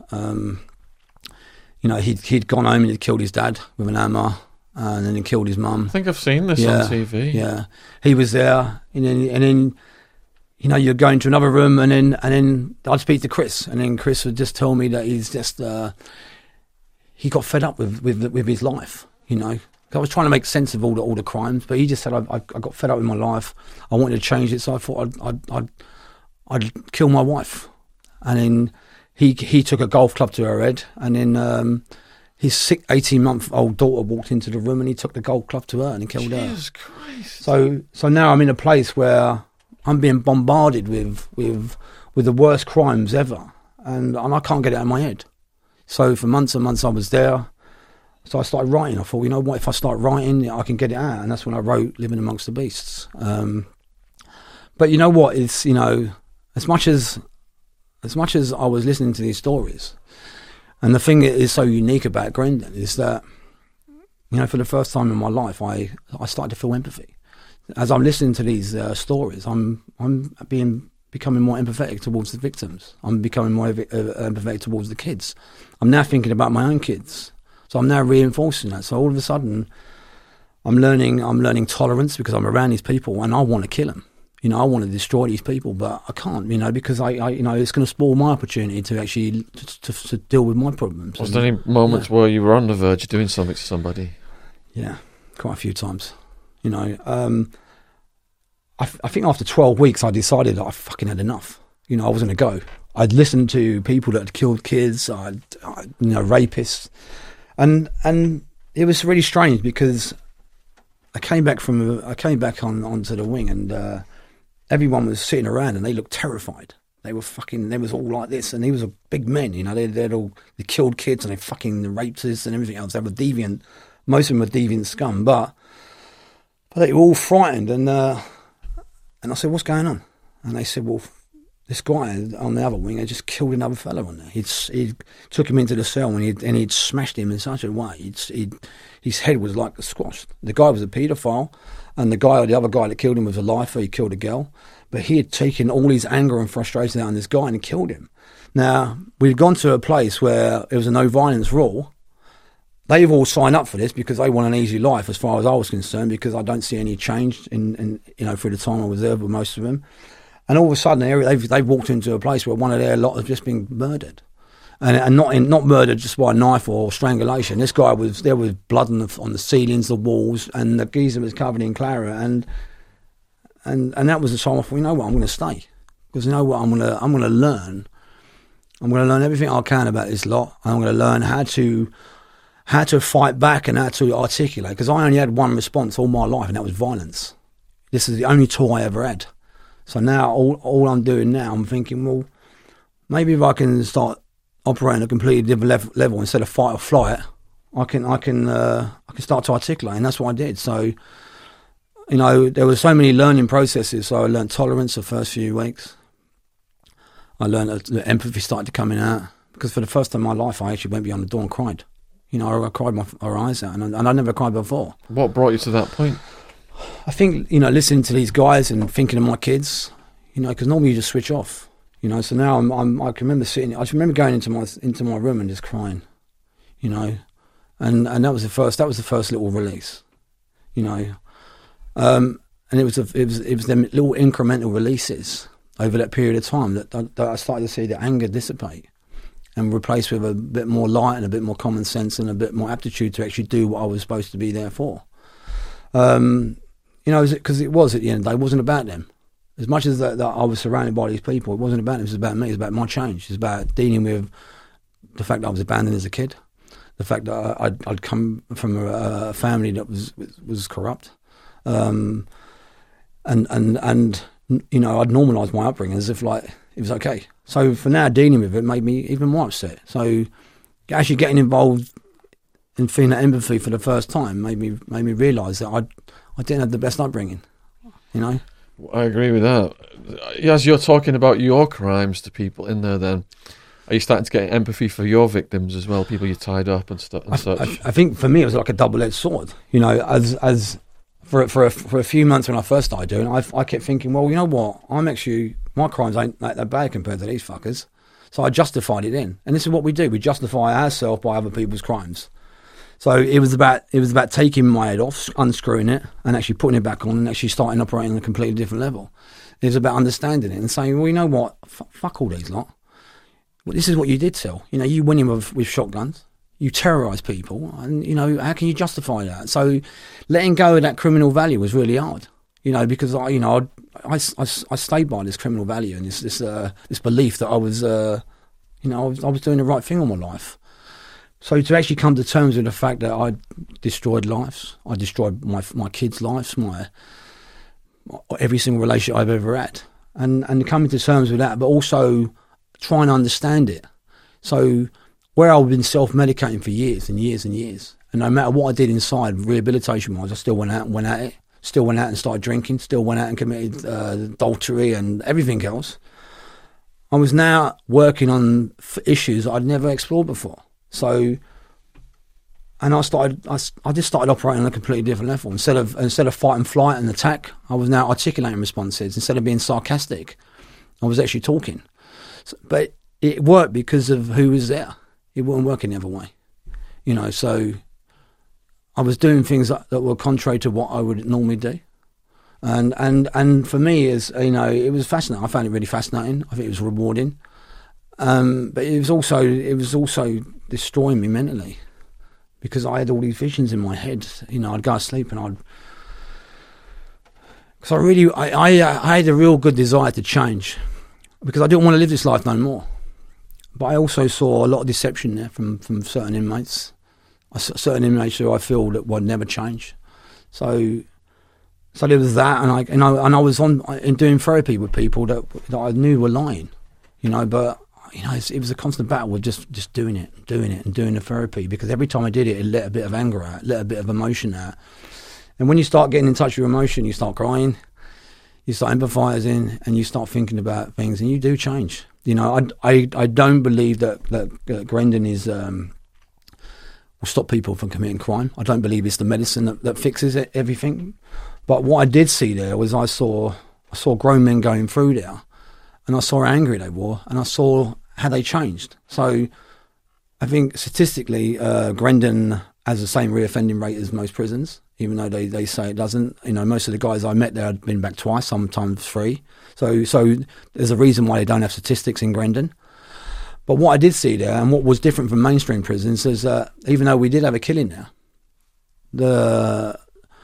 He'd gone home and he'd killed his dad with an hammer, and then he killed his mum. I think I've seen this on TV. Yeah, he was there, and then you're going to another room, and then I'd speak to Chris, and then Chris would just tell me that he's just he got fed up with his life. I was trying to make sense of all the crimes, but he just said I got fed up with my life. I wanted to change it, so I thought I'd kill my wife, and then. He took a golf club to her head, and then his 18-month-old daughter walked into the room, and he took the golf club to her and he killed her. Jesus Christ! So now I'm in a place where I'm being bombarded with the worst crimes ever, and I can't get it out of my head. So for months and months I was there. So I started writing. I thought, what, if I start writing, I can get it out, and that's when I wrote Living Amongst the Beasts. But you know what? It's as much as I was listening to these stories, and the thing that is so unique about Grendon is that, for the first time in my life, I started to feel empathy. As I'm listening to these stories, I'm becoming more empathetic towards the victims. I'm becoming more empathetic towards the kids. I'm now thinking about my own kids. So I'm now reinforcing that. So all of a sudden, I'm learning tolerance because I'm around these people, and I want to kill them. You know, I want to destroy these people, but I can't, you know, because I you know, it's going to spoil my opportunity to actually to deal with my problems. Was there any moments where you were on the verge of doing something to somebody? Yeah, quite a few times. You know, I think after 12 weeks, I decided that I fucking had enough. You know, I was going to go. I'd listened to people that had killed kids, you know, rapists, and it was really strange because I came back onto the wing and. Everyone was sitting around and they looked terrified. They was all like this, and he was a big men, you know. They killed kids and they fucking raped us and everything else. They were deviant. Most of them were deviant scum, but they were all frightened. And I said, "What's going on?" And they said, "Well, this guy on the other wing had just killed another fellow on there. He took him into the cell and he'd smashed him in such a way. His head was like squashed. The guy was a paedophile. And the other guy that killed him was a lifer. He killed a girl. But he had taken all his anger and frustration out on this guy and killed him. Now, we'd gone to a place where it was a no-violence rule. They've all signed up for this because they want an easy life as far as I was concerned, because I don't see any change in you know, through the time I was there with most of them. And all of a sudden, they've walked into a place where one of their lot has just been murdered. And not murdered just by a knife or strangulation. This guy there was blood on the ceilings, the walls, and the geezer was covered in claret. And that was the time I thought, you know what, I'm going to stay, because you know what, I'm going to learn. I'm going to learn everything I can about this lot. I'm going to learn how to fight back and how to articulate, because I only had one response all my life, and that was violence. This is the only tool I ever had. So now all I'm doing now, I'm thinking, well, maybe if I can start operating at a completely different level instead of fight or flight, I can start to articulate, and that's what I did. So, you know, there were so many learning processes. So I learned tolerance the first few weeks. I learned that empathy started to coming out, because for the first time in my life, I actually went beyond the door and cried. You know, I cried my eyes out, and I never cried before. What brought you to that point? I think, you know, listening to these guys and thinking of my kids, you know, because normally you just switch off. You know, so now I can remember sitting. I just remember going into my room and just crying, you know, and that was the first little release, you know, and it was them little incremental releases over that period of time that I started to see the anger dissipate and replaced with a bit more light and a bit more common sense and a bit more aptitude to actually do what I was supposed to be there for. You know, because it was, at the end of the day, it wasn't about them. As much as that I was surrounded by these people, it wasn't about them, it was about me, it was about my change. It was about dealing with the fact that I was abandoned as a kid, the fact that I'd come from a family that was corrupt, and you know, I'd normalised my upbringing as if like it was okay. So for now, dealing with it made me even more upset. So actually getting involved and feeling that empathy for the first time made me realise that I didn't have the best upbringing, you know. I agree with that. As you're talking about your crimes to people in there, then are you starting to get empathy for your victims as well, people you tied up and stuff and such? I think for me it was like a double-edged sword. You know, as for a few months when I first started doing it, I kept thinking, well, you know what, my crimes ain't that bad compared to these fuckers. So I justified it in, and this is what we do: we justify ourselves by other people's crimes. So it was about taking my head off, unscrewing it, and actually putting it back on, and actually starting operating on a completely different level. It was about understanding it and saying, well, you know what, fuck all these lot. Well, this is what you did, Sil. You know, you went in with shotguns, you terrorise people, and you know, how can you justify that? So letting go of that criminal value was really hard. You know, because I stayed by this criminal value and this belief that I was doing the right thing all my life. So to actually come to terms with the fact that I destroyed lives, I destroyed my kids' lives, every single relationship I've ever had, and coming to terms with that, but also trying to understand it. So where I've been self-medicating for years and years and years, and no matter what I did inside, rehabilitation-wise, I still went out at it, still went out and started drinking, still went out and committed adultery and everything else. I was now working on issues I'd never explored before. So, and I just started operating on a completely different level. Instead of fight and flight and attack, I was now articulating responses. Instead of being sarcastic, I was actually talking. So, but it worked because of who was there. It wouldn't work any other way, you know. So I was doing things that were contrary to what I would normally do, And for me, it was fascinating. I found it really fascinating. I think it was rewarding. But it was also destroying me mentally, because I had all these visions in my head. I'd go to sleep and I had a real good desire to change, because I didn't want to live this life no more. But I also saw a lot of deception there from certain inmates. Certain inmates who I feel that would never change. So there was that, and I was in doing therapy with people that I knew were lying, but it was a constant battle with just doing it, and doing the therapy, because every time I did it, it let a bit of anger out, let a bit of emotion out. And when you start getting in touch with your emotion, you start crying, you start empathising, and you start thinking about things, and you do change. I don't believe that Grendon is will stop people from committing crime. I don't believe it's the medicine that fixes everything. But what I did see there was I saw grown men going through there, and I saw how angry they were, and I saw how they changed. So I think statistically, Grendon has the same reoffending rate as most prisons, even though they say it doesn't. Most of the guys I met there had been back twice, sometimes three. So there's a reason why they don't have statistics in Grendon. But what I did see there, and what was different from mainstream prisons, is that even though we did have a killing there, the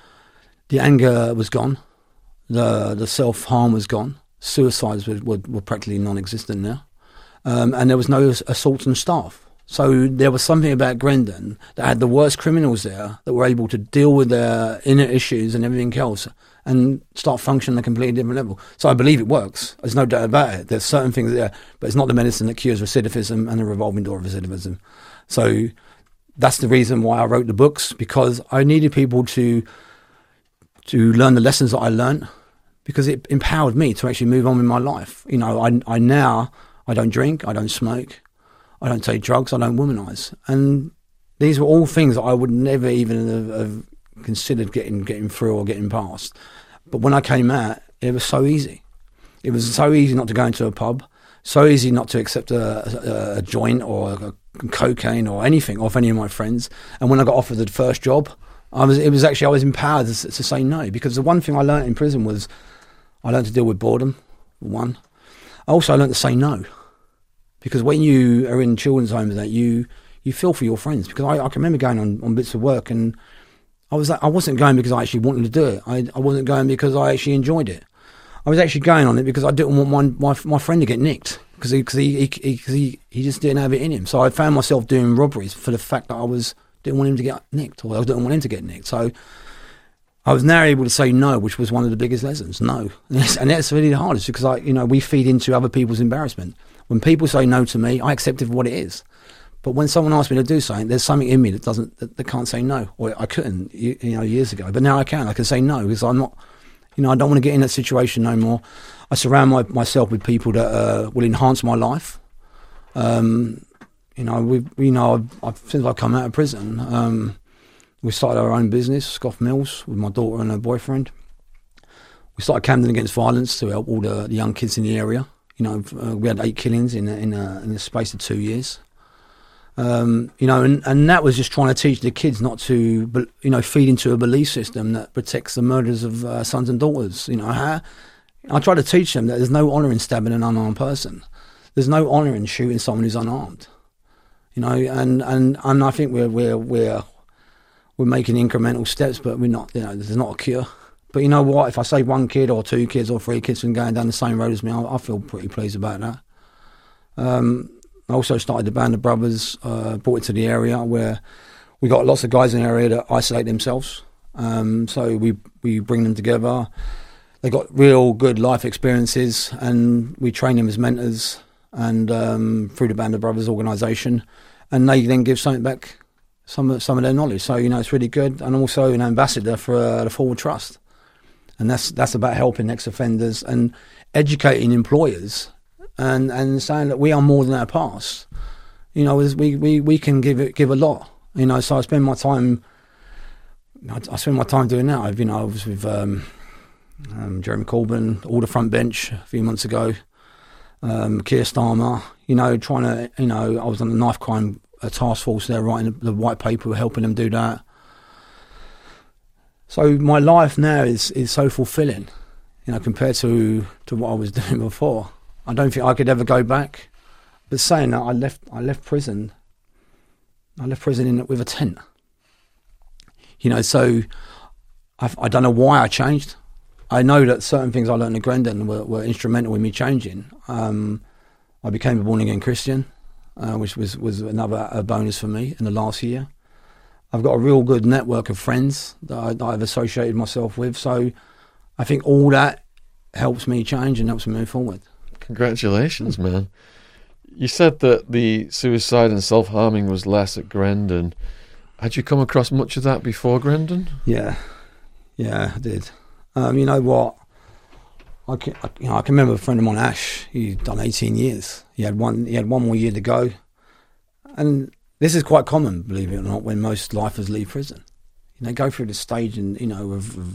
anger was gone, the self-harm was gone, suicides were practically non-existent there, and there was no assaults on staff. So there was something about Grendon that had the worst criminals there that were able to deal with their inner issues and everything else and start functioning at a completely different level. So I believe it works. There's no doubt about it. There's certain things there, but it's not the medicine that cures recidivism and the revolving door of recidivism. So that's the reason why I wrote the books, because I needed people to learn the lessons that I learned, because it empowered me to actually move on with my life. I don't drink, I don't smoke, I don't take drugs, I don't womanize. And these were all things that I would never even have considered getting through or getting past. But when I came out, it was so easy. It was so easy not to go into a pub, so easy not to accept a joint or a cocaine or anything off any of my friends. And when I got offered the first job, I was empowered to say no, because the one thing I learned in prison was I learned to deal with boredom, one. I also learned to say no, because when you are in children's homes, that you feel for your friends. Because I can remember going on bits of work, and I wasn't going because I actually wanted to do it. I wasn't going because I actually enjoyed it. I was actually going on it because I didn't want my friend to get nicked, because he just didn't have it in him. So I found myself doing robberies for the fact that didn't want him to get nicked, or I didn't want him to get nicked. So I was now able to say no, which was one of the biggest lessons. No, and that's really the hardest, because we feed into other people's embarrassment. When people say no to me, I accept it for what it is. But when someone asks me to do something, there's something in me that can't say no, or I couldn't, years ago. But now I can. I can say no, because I'm not. I don't want to get in that situation no more. I surround myself with people that will enhance my life. Since I've come out of prison, we started our own business, Scoff Mills, with my daughter and her boyfriend. We started Camden Against Violence to help all the young kids in the area. We had 8 killings in the space of 2 years. And that was just trying to teach the kids not to, feed into a belief system that protects the murders of sons and daughters. I try to teach them that there's no honour in stabbing an unarmed person. There's no honour in shooting someone who's unarmed. And I think we're making incremental steps, but we're not. There's not a cure. But you know what? If I save 1 kid or 2 kids or 3 kids from going down the same road as me, I feel pretty pleased about that. I also started the Band of Brothers, brought it to the area where we got lots of guys in the area that isolate themselves. So we bring them together. They got real good life experiences, and we train them as mentors, and through the Band of Brothers organisation, and they then give something back, some of their knowledge. So it's really good. And also an ambassador for the Forward Trust, and that's about helping ex-offenders and educating employers. And saying that we are more than our past, we can give a lot, So I spend my time doing that. I was with Jeremy Corbyn, all the front bench a few months ago, Keir Starmer, trying to, I was on the knife crime task force there, writing the white paper, helping them do that. So my life now is so fulfilling, compared to what I was doing before. I don't think I could ever go back. But saying that, I left prison. I left prison with a tent. So I don't know why I changed. I know that certain things I learned at Grendon were instrumental in me changing. I became a born-again Christian, which was another bonus for me in the last year. I've got a real good network of friends that I've associated myself with. So I think all that helps me change and helps me move forward. Congratulations, man. You said that the suicide and self-harming was less at Grendon. Had you come across much of that before Grendon? Yeah, I did. You know what? I can remember a friend of mine, Ash. He'd done 18 years. He had one more year to go, and this is quite common, believe it or not, when most lifers leave prison. They go through the stage of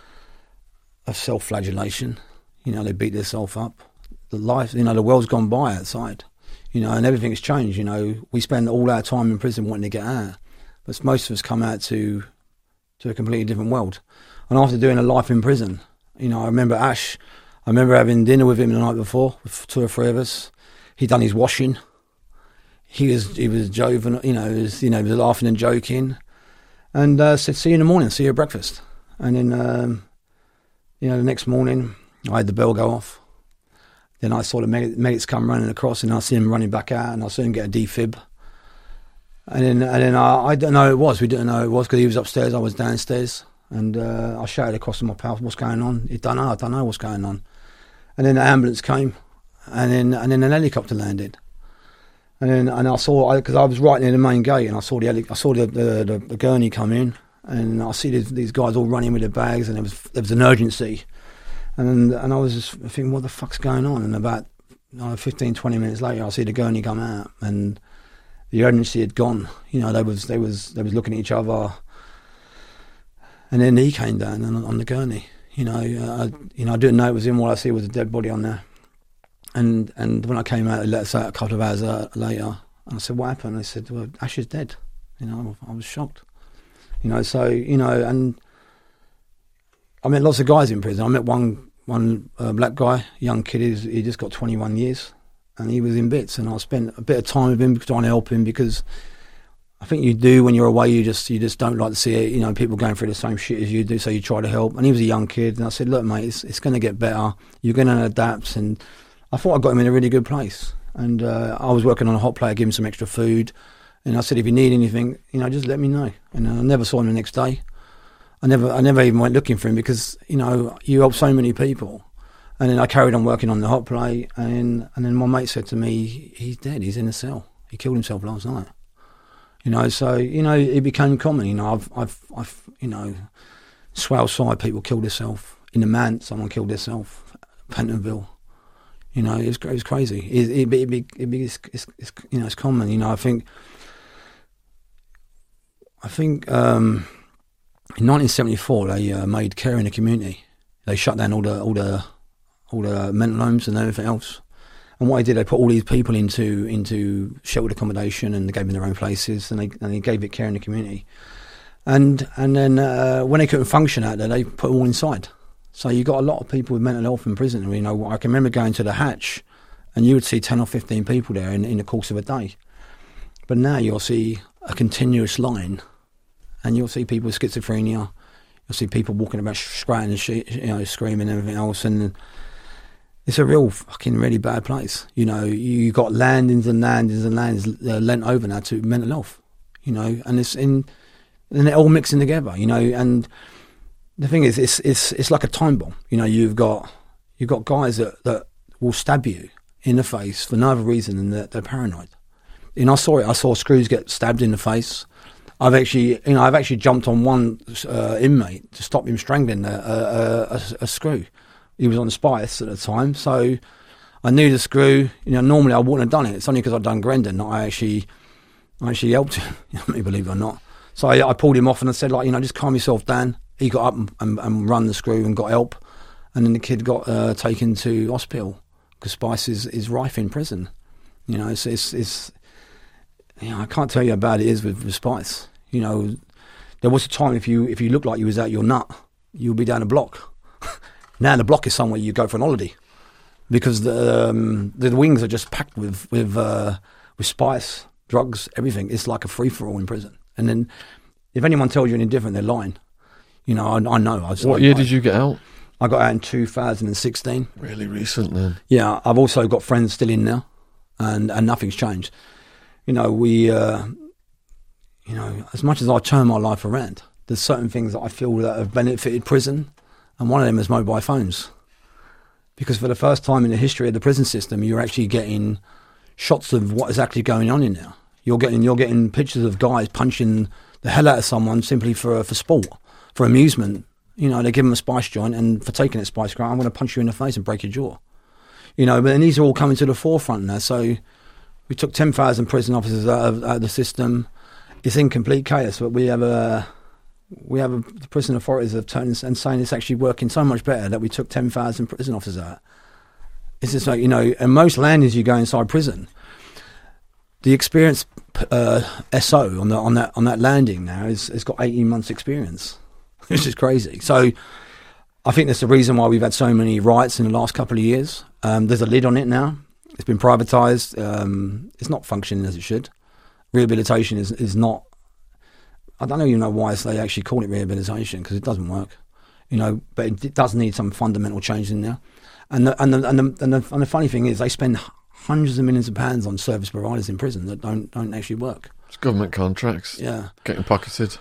self-flagellation. They beat themselves up. The world's gone by outside. And everything's changed. We spend all our time in prison wanting to get out, but most of us come out to a completely different world. And after doing a life in prison, I remember Ash. I remember having dinner with him the night before, with 2 or 3 of us. He'd done his washing. He was jovial, he was laughing and joking, and said, "See you in the morning. See you at breakfast." And then, the next morning, I had the bell go off. Then I saw the medics come running across, and I see him running back out, and I saw him get a defib. And then I don't know who it was. We didn't know who it was because he was upstairs. I was downstairs, and I shouted across to my pal, "What's going on?" He don't know. I don't know what's going on. And then the ambulance came, and then an helicopter landed. And I saw, because I was right near the main gate, and I saw the gurney come in, and I see these guys all running with their bags, and there was an urgency, and I was just thinking, what the fuck's going on? And about 15, 20 minutes later, I see the gurney come out, and the urgency had gone. They was looking at each other, and then he came down on the gurney. I didn't know it was him. All I see was a dead body on there. And when I came out, they let us out a couple of hours later. And I said, "What happened?" They said, "Well, Ash is dead." I was shocked. And I met lots of guys in prison. I met one black guy, young kid. He just got 21 years, and he was in bits. And I spent a bit of time with him trying to help him, because I think you do when you're away. You just don't like to see it. People going through the same shit as you do, so you try to help. And he was a young kid, and I said, "Look, mate, it's going to get better. You're going to adapt." And I thought I got him in a really good place. And I was working on a hot plate, giving him some extra food. And I said, "If you need anything, just let me know." And I never saw him the next day. I never even went looking for him, because, you help so many people. And then I carried on working on the hot plate. And then my mate said to me, "He's dead. He's in a cell. He killed himself last night." So, it became common. I've Swale Side, people killed themselves. In the Mant, someone killed themselves. Pentonville. It was crazy. It's common. I think in 1974 they made care in the community. They shut down all the mental homes and everything else. And what they did, they put all these people into sheltered accommodation, and they gave them their own places, and they gave it care in the community. And then when they couldn't function out there, they put them all inside. So you got a lot of people with mental health in prison. I can remember going to the hatch, and you would see 10 or 15 people there in the course of a day. But now you'll see a continuous line, and you'll see people with schizophrenia. You'll see people walking about scratching and screaming and everything else, and it's a real fucking really bad place. You got landings and landings and landings lent over now to mental health. And they're all mixing together. And the thing is, it's like a time bomb. You've got guys that will stab you in the face for no other reason than that they're paranoid. I saw it. I saw Screws get stabbed in the face. I've actually jumped on one inmate to stop him strangling a screw. He was on spice at the time, so I knew the Screw. Normally I wouldn't have done it. It's only because I'd done Grendon that I actually helped him. Believe it or not. So I pulled him off and I said, just calm yourself down. He got up and run the Screw and got help, and then the kid got taken to hospital because spice is rife in prison. It's I can't tell you how bad it is with spice. There was a time if you looked like you was out your nut, you'll be down a block. Now the block is somewhere you go for an holiday, because the wings are just packed with spice, drugs, everything. It's like a free for all in prison. And then if anyone tells you any different, they're lying. You know, I know. What year did you get out? I got out in 2016. Really recent then. Yeah, I've also got friends still in now, and nothing's changed. You know, you know, as much as I turn my life around, there's certain things that I feel that have benefited prison, and one of them is mobile phones. Because for the first time in the history of the prison system, you're actually getting shots of what is actually going on in there. You're getting pictures of guys punching the hell out of someone simply for sport, for amusement. You know, they give them a spice joint, and for taking that spice joint, I'm going to punch you in the face and break your jaw. You know, but then these are all coming to the forefront now. So we took 10,000 prison officers out of the system. It's in complete chaos, but the prison authorities have turned and saying it's actually working so much better that we took 10,000 prison officers out. It's just like, you know, and most landings you go inside prison, the experienced SO on that landing now has got 18 months experience, which is crazy. So I think that's the reason why we've had so many riots in the last couple of years. There's a lid on it now. It's been privatised. It's not functioning as it should. Rehabilitation is not. I don't even know why they actually call it rehabilitation, because it doesn't work, you know. But it does need some fundamental change in there. And the funny thing is, they spend hundreds of millions of pounds on service providers in prison that don't actually work. It's government contracts. Yeah, getting pocketed.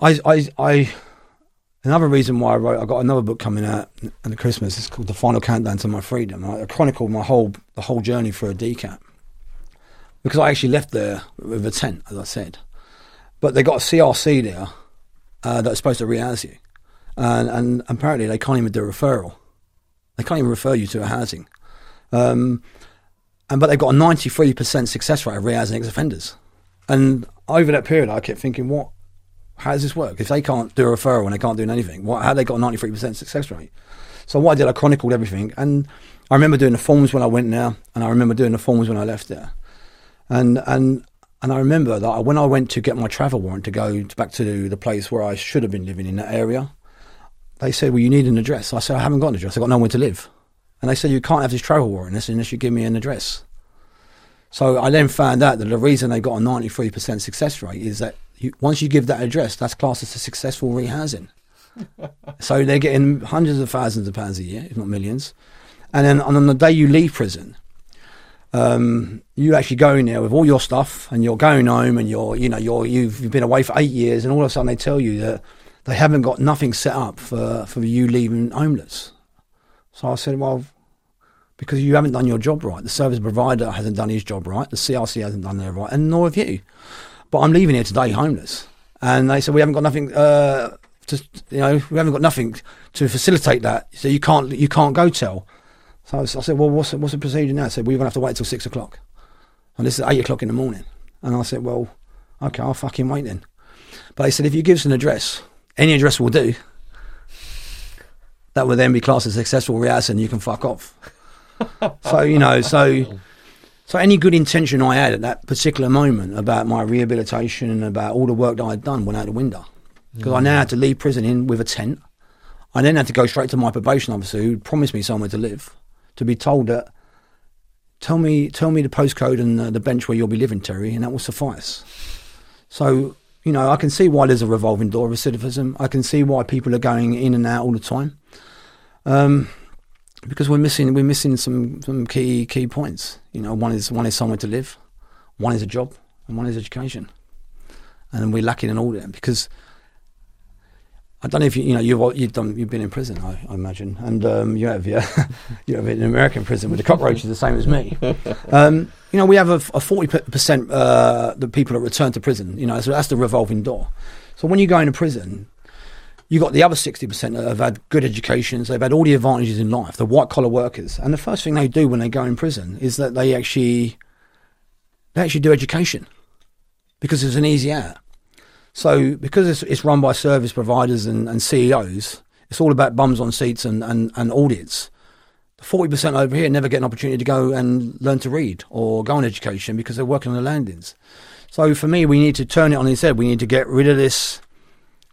Another reason why I got another book coming out at Christmas. It's called The Final Countdown to My Freedom. I chronicled the whole journey for a DCAT, because I actually left there with a tent, as I said. But they got a CRC there that's supposed to rehouse you. And apparently they can't even do a referral. They can't even refer you to a housing. But they've got a 93% success rate of rehousing ex-offenders. And over that period, I kept thinking, how does this work? If they can't do a referral and they can't do anything, how have they got a 93% success rate? So what I did, I chronicled everything. And I remember doing the forms when I went there, and I remember doing the forms when I left there. And I remember that when I went to get my travel warrant to go back to the place where I should have been living in that area, they said, well, you need an address. I said, I haven't got an address. I've got nowhere to live. And they said, you can't have this travel warrant unless you give me an address. So I then found out that the reason they got a 93% success rate is that once you give that address, that's classed as a successful rehousing. So they're getting hundreds of thousands of pounds a year, if not millions. And then on the day you leave prison, you actually go in there with all your stuff, and you're going home, and you've been away for 8 years, and all of a sudden they tell you that they haven't got nothing set up for you leaving homeless. So I said, well, because you haven't done your job right. The service provider hasn't done his job right. The CRC hasn't done their right, and nor have you. But I'm leaving here today homeless. And they said, we haven't got nothing we haven't got nothing to facilitate that. So you can't go tell. So I said, well, what's the procedure now? I said, well, you're going to have to wait till 6 o'clock. And this is 8 o'clock in the morning. And I said, well, okay, I'll fucking wait then. But they said, if you give us an address, any address will do. That will then be classed as successful rehousing, and you can fuck off. So any good intention I had at that particular moment about my rehabilitation and about all the work that I'd done went out the window. Because I now had to leave prison with a tent. I then had to go straight to my probation officer, who promised me somewhere to live, to be told that, tell me the postcode and the bench where you'll be living, Terry, and that will suffice. So, I can see why there's a revolving door of recidivism. I can see why people are going in and out all the time. Because we're missing some key points. One is somewhere to live, one is a job, and one is education. And we're lacking in all of them, because I don't know if you've been in prison, I imagine, and you have, yeah. You have been in American prison with the cockroaches the same as me. We have a 40% the people that return to prison. So that's the revolving door. So when you go into prison, you got the other 60% that have had good educations. They've had all the advantages in life. The white collar workers, and the first thing they do when they go in prison is that they actually do education, because it's an easy out. So because it's run by service providers and CEOs, it's all about bums on seats and audits. The 40% over here never get an opportunity to go and learn to read or go on education because they're working on the landings. So for me, we need to turn it on its head. We need to get rid of this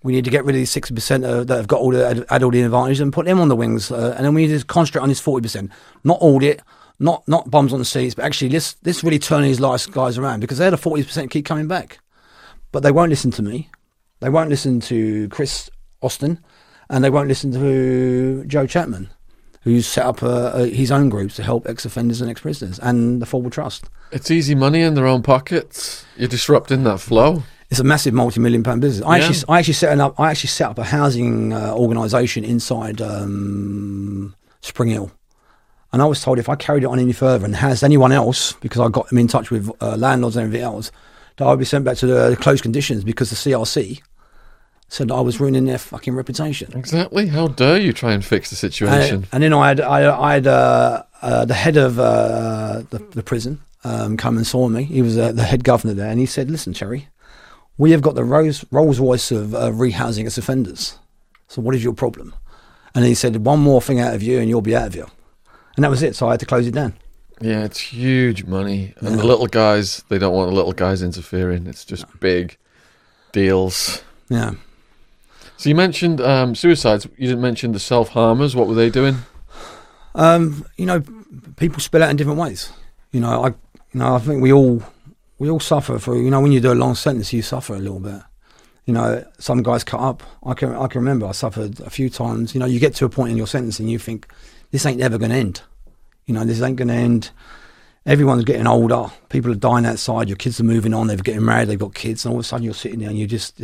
We need to get rid of these 60% that have got had all the advantages and put them on the wings. And then we need to concentrate on this 40%. Not audit, not bums on the seats, but actually let's really turn these guys around, because they're the 40% keep coming back. But they won't listen to me. They won't listen to Chris Austin, and they won't listen to Joe Chapman, who's set up his own groups to help ex-offenders and ex-prisoners, and the Forward Trust. It's easy money in their own pockets. You're disrupting that flow. It's a massive multi-million-pound business. I actually set up a housing organisation inside Spring Hill, and I was told if I carried it on any further and has anyone else, because I got them in touch with landlords and everything else, that I'd be sent back to the closed conditions, because the CRC said that I was ruining their fucking reputation. Exactly. How dare you try and fix the situation? And then I had the head of the prison come and saw me. He was the head governor there, and he said, "Listen, Terry, we have got the Rolls Royce of rehousing as offenders. So what is your problem?" And he said, "One more thing out of you and you'll be out of here." And that was it. So I had to close it down. Yeah, it's huge money. And the little guys, they don't want the little guys interfering. It's just big deals. Yeah. So you mentioned suicides. You didn't mention the self-harmers. What were they doing? People spill out in different ways. I think we all suffer for, when you do a long sentence, you suffer a little bit. Some guys cut up. I can remember I suffered a few times. You get to a point in your sentence and you think, this ain't ever going to end. This ain't going to end. Everyone's getting older. People are dying outside. Your kids are moving on. They're getting married. They've got kids. And all of a sudden you're sitting there and you just,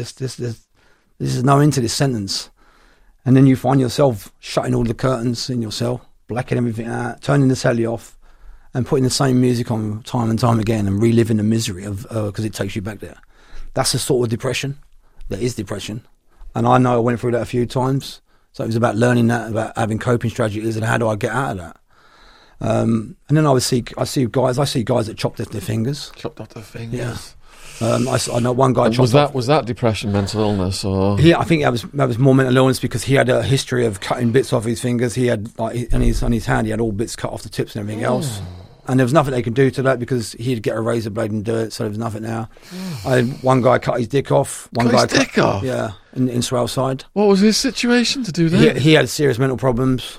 this is no end to this sentence. And then you find yourself shutting all the curtains in your cell, blacking everything out, turning the telly off, and putting the same music on time and time again and reliving the misery of because it takes you back there. That's a sort of depression. That is depression. And I know I went through that a few times. So it was about learning that, about having coping strategies, and how do I get out of that. And then I see guys that chopped off their fingers. Chopped off their fingers. Yeah. I know one guy. Was that depression, mental illness, or? Yeah, I think that was more mental illness, because he had a history of cutting bits off his fingers. He had on his hand, he had all bits cut off the tips and everything else. And there was nothing they could do to that, because he'd get a razor blade and do it. So there was nothing now. I had one guy cut his dick off. Dick off? Yeah, in Swellside. What was his situation to do that? He had serious mental problems.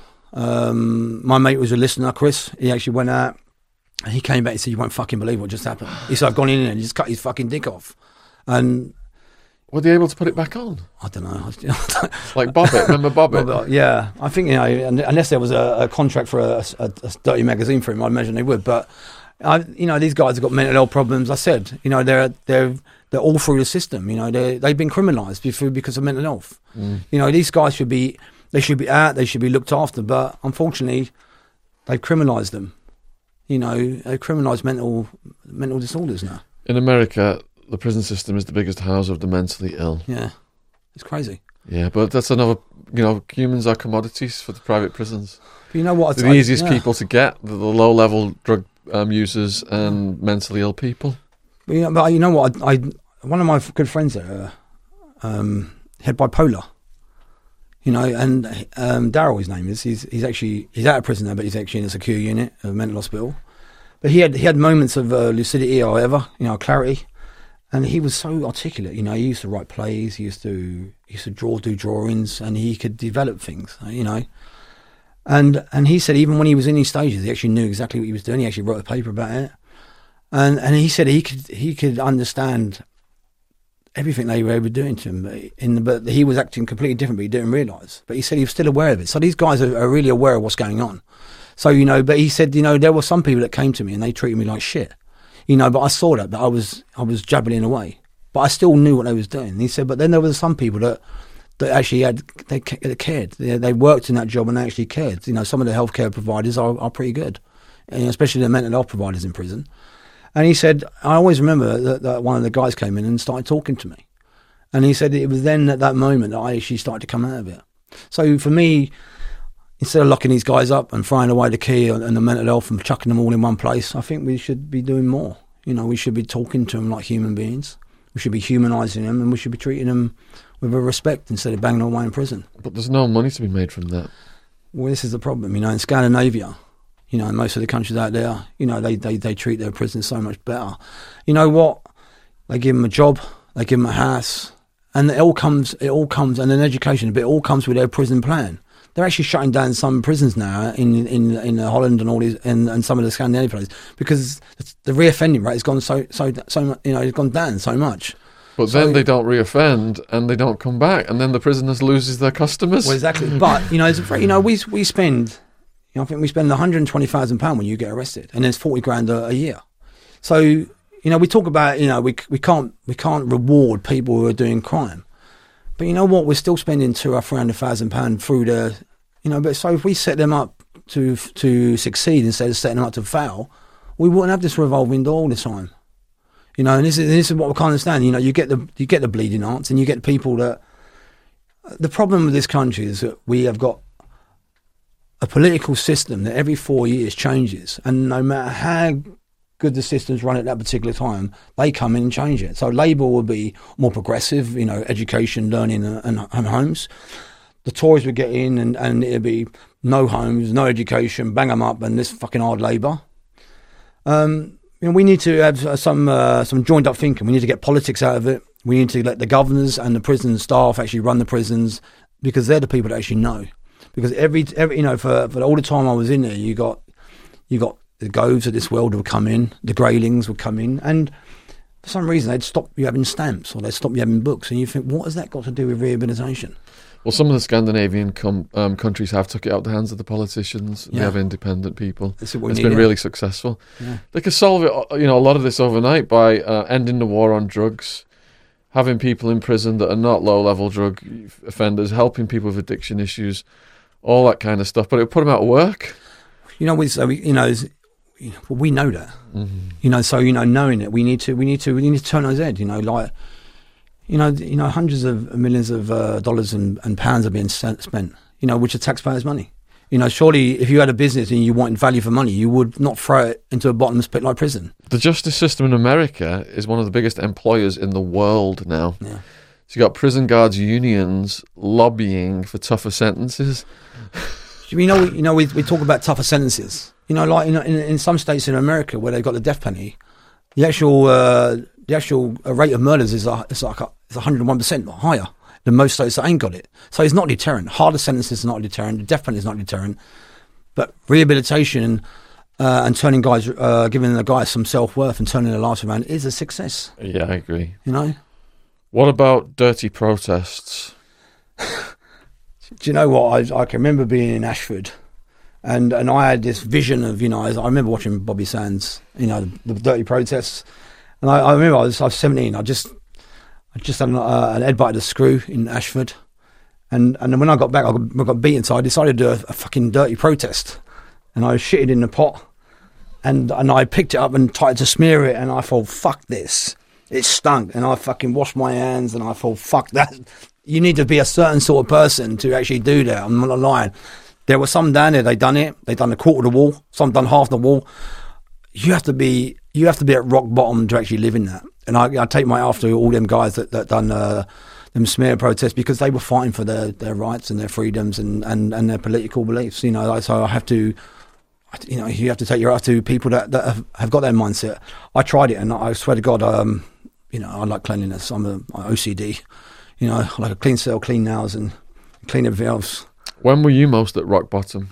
My mate was a listener, Chris. He actually went out. And he came back and said, "You won't fucking believe what just happened." He said, "I've gone in there and just cut his fucking dick off." And were they able to put it back on? I don't know. Like Bobbit, remember Bobbit? Yeah, I think, unless there was a contract for a dirty magazine for him, I imagine they would. But these guys have got mental health problems. I said, they're all through the system. They've been criminalised because of mental health. These guys should be out. They should be looked after. But unfortunately, they've criminalised them. They criminalise mental disorders now. In America, the prison system is the biggest houser of the mentally ill. Yeah, it's crazy. Yeah, but that's another. Humans are commodities for the private prisons. But you know what? They're the easiest people to get, the low-level drug users and mentally ill people. But you know what? One of my good friends there had bipolar. And Daryl, his name is. He's out of prison now, but he's actually in a secure unit of a mental hospital. But he had moments of lucidity or whatever, clarity, and he was so articulate. He used to write plays. He used to do drawings, and he could develop things. And he said even when he was in these stages, he actually knew exactly what he was doing. He actually wrote a paper about it, and he said he could understand everything they were doing to him, but he was acting completely different, but he didn't realise. But he said he was still aware of it. So these guys are really aware of what's going on. So, but he said, there were some people that came to me and they treated me like shit. But I saw that I was jabbling away. But I still knew what they was doing. And he said, but then there were some people that actually they cared. They worked in that job and they actually cared. Some of the healthcare providers are pretty good, especially the mental health providers in prison. And he said, I always remember that one of the guys came in and started talking to me. And he said it was then at that moment that I actually started to come out of it. So for me, instead of locking these guys up and throwing away the key and the mental health and chucking them all in one place, I think we should be doing more. We should be talking to them like human beings. We should be humanising them, and we should be treating them with a respect instead of banging them away in prison. But there's no money to be made from that. Well, this is the problem. In Scandinavia, in most of the countries out there, they treat their prisoners so much better. You know what? They give them a job, they give them a house, and it all comes, and an education, but it all comes with their prison plan. They're actually shutting down some prisons now in Holland and all these and some of the Scandinavian places because the reoffending rate has gone so it's gone down so much. But then they don't reoffend and they don't come back, and then the prisoners loses their customers. Well, exactly. But we spend, I think we spend £120,000 when you get arrested, and there's 40 grand a year. So we talk about we can't reward people who are doing crime. But you know what? We're still spending £200,000 or £300,000 through the, But so if we set them up to succeed instead of setting them up to fail, we wouldn't have this revolving door all the time. And this is what we can't understand. You get the bleeding hearts, and you get people that. The problem with this country is that we have got a political system that every 4 years changes, and no matter how good the systems run at that particular time, they come in and change it. So Labour will be more progressive, education, learning and homes. The Tories would get in and it'll be no homes, no education, bang them up, and this fucking hard labour. We need to have some joined up thinking. We need to get politics out of it. We need to let the governors and the prison staff actually run the prisons, because they're the people that actually know. Because every for all the time I was in there, you got the Goves of this world would come in, the Greylings would come in, and for some reason they'd stop you having stamps or they'd stop you having books, and you think, what has that got to do with rehabilitation? Well, some of the Scandinavian countries have took it out of the hands of the politicians. Yeah. They have independent people. It's been really successful. Yeah. They could solve it, a lot of this overnight by ending the war on drugs, having people in prison that are not low-level drug offenders, helping people with addiction issues, all that kind of stuff. But it would put them out of work. We know that. Mm-hmm. Knowing it, we need to turn our head. Hundreds of millions of dollars and pounds are being spent. Which are taxpayers' money. Surely if you had a business and you wanted value for money, you would not throw it into a bottomless pit like prison. The justice system in America is one of the biggest employers in the world now. Yeah. So you got prison guards unions lobbying for tougher sentences. We talk about tougher sentences. In some states in America where they've got the death penalty, the actual rate of murders is 101% higher than most states that ain't got it. So it's not deterrent. Harder sentences are not deterrent. The death penalty is not deterrent. But rehabilitation and turning guys, giving the guys some self-worth and turning their lives around is a success. Yeah, I agree. What about dirty protests? Do you know what? I can remember being in Ashford, and I had this vision of, I remember watching Bobby Sands, the dirty protests, and I remember I was 17. I just had an headbutt at a screw in Ashford, and then when I got back, I got beaten, so I decided to do a fucking dirty protest, and I shitted in the pot, and I picked it up and tried to smear it, and I thought, fuck this. It stunk, and I fucking washed my hands, and I thought, fuck that. You need to be a certain sort of person to actually do that. I'm not lying. There were some down there, they done it. They done a quarter of the wall. Some done half the wall. You have to be at rock bottom to actually live in that. And I take my after all them guys that done them smear protests, because they were fighting for their rights and their freedoms and their political beliefs. So I have to. You have to take your hat to people that have got that mindset. I tried it, and I swear to God, I like cleanliness. I'm OCD. I like a clean cell, clean nails, and clean everything else. When were you most at rock bottom?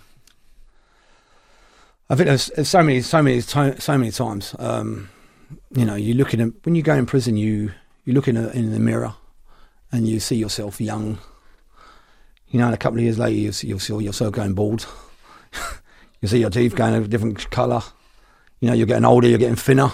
I think there's so many times. You look at when you go in prison, you look in the mirror, and you see yourself young. And a couple of years later, you'll see yourself going bald. You see your teeth going a different colour. You're getting older, you're getting thinner.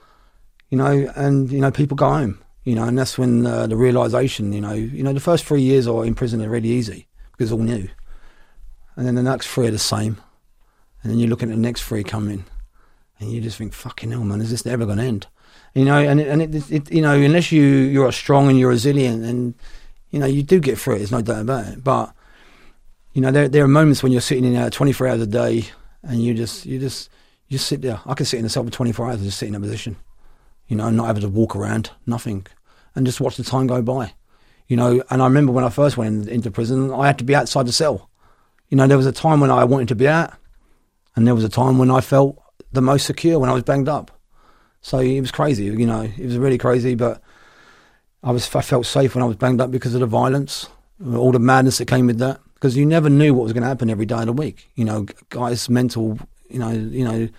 And people go home. And that's when the realisation, the first 3 years in prison are really easy because it's all new. And then the next 3 are the same. And then you look at the next 3 coming, and you just think, fucking hell, man, is this ever going to end? Unless you're strong and you're resilient, and, you do get through it, there's no doubt about it. But, there are moments when you're sitting in there 24 hours a day, and you just sit there. I can sit in a cell for 24 hours and just sit in a position, not having to walk around, nothing, and just watch the time go by. And I remember when I first went into prison, I had to be outside the cell. There was a time when I wanted to be out, and there was a time when I felt the most secure when I was banged up. So it was crazy, it was really crazy, but I felt safe when I was banged up because of the violence, all the madness that came with that. Because you never knew what was going to happen every day of the week. You know, guys, mental. You'll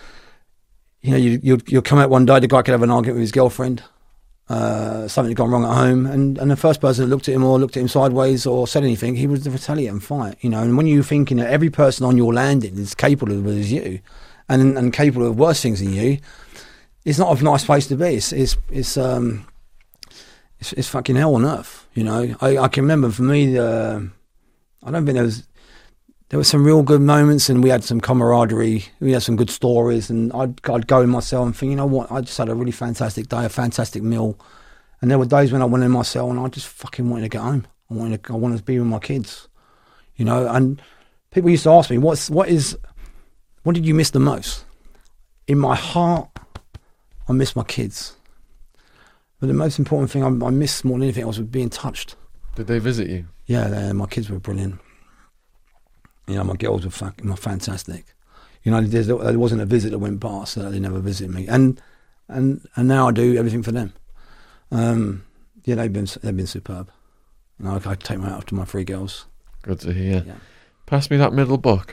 come out one day, the guy could have an argument with his girlfriend. Something had gone wrong at home, and the first person that looked at him sideways or said anything, he was to retaliate and fight. You know, and when you're thinking that every person on your landing is capable of as you, and capable of worse things than you, it's not a nice place to be. It's fucking hell on earth. You know, I can remember for me, I don't think there were some real good moments, and we had some camaraderie. We had some good stories, and I'd go in my cell and think, you know what, I just had a really fantastic day, a fantastic meal. And there were days when I went in my cell and I just fucking wanted to get home. I wanted to be with my kids, you know. And people used to ask me, what did you miss the most? In my heart, I miss my kids. But the most important thing I miss more than anything else was being touched. Did they visit you? Yeah, my kids were brilliant. You know, my girls were fantastic. You know, there wasn't a visit that went past that they never visited me, and now I do everything for them. Yeah, they've been superb. You know, I take my hat off to my 3 girls. Good to hear. Yeah. Pass me that middle book.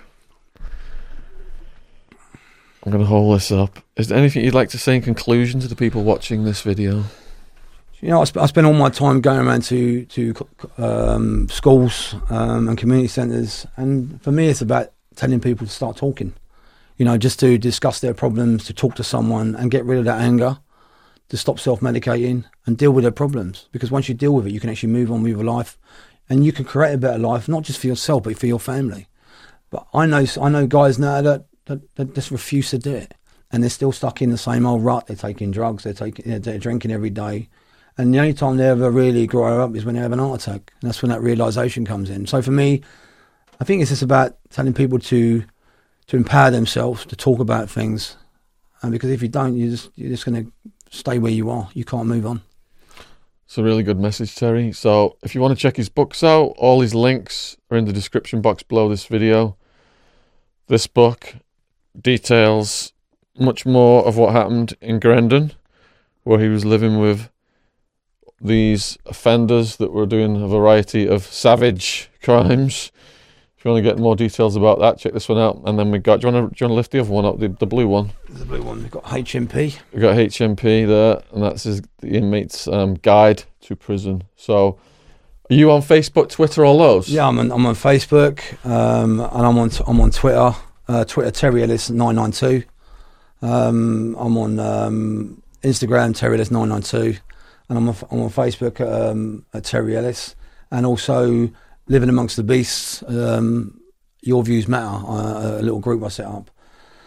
I'm going to hold this up. Is there anything you'd like to say in conclusion to the people watching this video? You know, I spend all my time going around to schools and community centres, and for me it's about telling people to start talking. You know, just to discuss their problems, to talk to someone and get rid of that anger, to stop self-medicating and deal with their problems. Because once you deal with it, you can actually move on with your life, and you can create a better life, not just for yourself, but for your family. But I know guys now that just refuse to do it, and they're still stuck in the same old rut. They're taking drugs, they're drinking every day. And the only time they ever really grow up is when they have an heart attack. And that's when that realisation comes in. So for me, I think it's just about telling people to empower themselves, to talk about things. And because if you don't, you're just going to stay where you are. You can't move on. It's a really good message, Terry. So if you want to check his books out, all his links are in the description box below this video. This book details much more of what happened in Grendon, where he was living with these offenders that were doing a variety of savage crimes. If you want to get more details about that, check this one out. And then do you want to lift the other one up, the blue one? The blue one. We've got HMP. We've got HMP there, and that's the inmate's guide to prison. So, are you on Facebook, Twitter, all those? Yeah, I'm on Facebook, and I'm on Twitter. Twitter Terry Ellis 992. I'm on Instagram Terry Ellis 992. And I'm on Facebook at Terry Ellis, and also Living Amongst the Beasts, Your Views Matter, a little group I set up.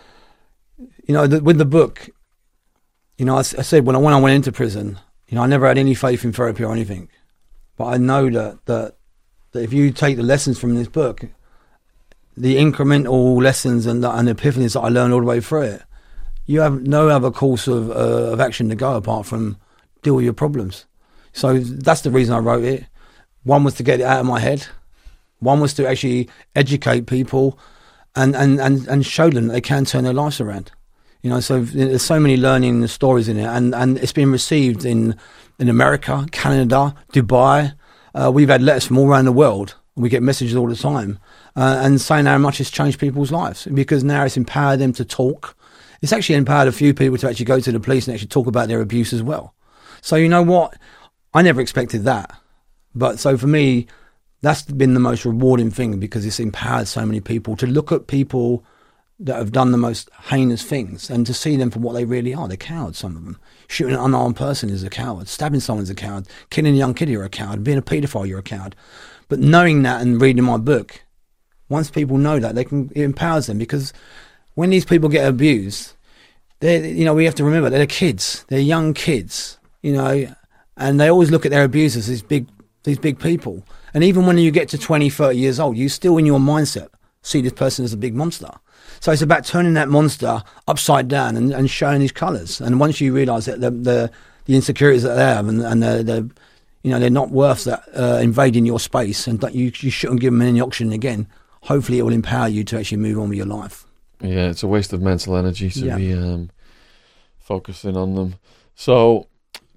You know, with the book, you know, I said when I went into prison, you know, I never had any faith in therapy or anything, but I know that if you take the lessons from this book, the incremental lessons and epiphanies that I learned all the way through it, you have no other course of action to go apart from deal with your problems. So that's the reason I wrote it. One was to get it out of my head. One was to actually educate people and show them that they can turn their lives around. You know, so there's so many learning stories in it, and it's been received in America, Canada, Dubai. We've had letters from all around the world. We get messages all the time, and saying how much it's changed people's lives, because now it's empowered them to talk. It's actually empowered a few people to actually go to the police and actually talk about their abuse as well. So you know what? I never expected that. But so for me, that's been the most rewarding thing, because it's empowered so many people to look at people that have done the most heinous things and to see them for what they really are. They're cowards, some of them. Shooting an unarmed person is a coward. Stabbing someone's a coward. Killing a young kid, you're a coward. Being a paedophile, you're a coward. But knowing that and reading my book, once people know that, it empowers them, because when these people get abused, we have to remember they're kids. They're young kids. You know, and they always look at their abusers as these big people. And even when you get to 20, 30 years old, you still in your mindset see this person as a big monster. So it's about turning that monster upside down and showing his colours. And once you realise that the insecurities that they have and they're not worth that invading your space, and that you shouldn't give them any oxygen again, hopefully it will empower you to actually move on with your life. Yeah, it's a waste of mental energy to be focusing on them. So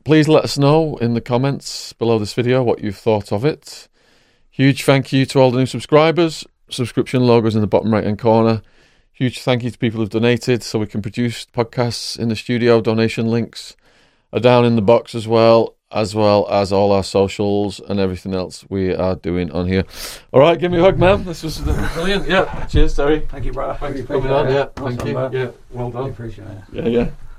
please let us know in the comments below this video what you've thought of it. Huge thank you to all the new subscribers. Subscription logos in the bottom right hand corner. Huge thank you to people who've donated so we can produce podcasts in the studio. Donation links are down in the box as well as all our socials and everything else we are doing on here. All right, give me a hug, man. This was brilliant. Yeah, cheers, Terry. Thank you, brother. Thanks for coming on. Yeah, Awesome, thank you. bro. Yeah, well done. I appreciate it. Yeah.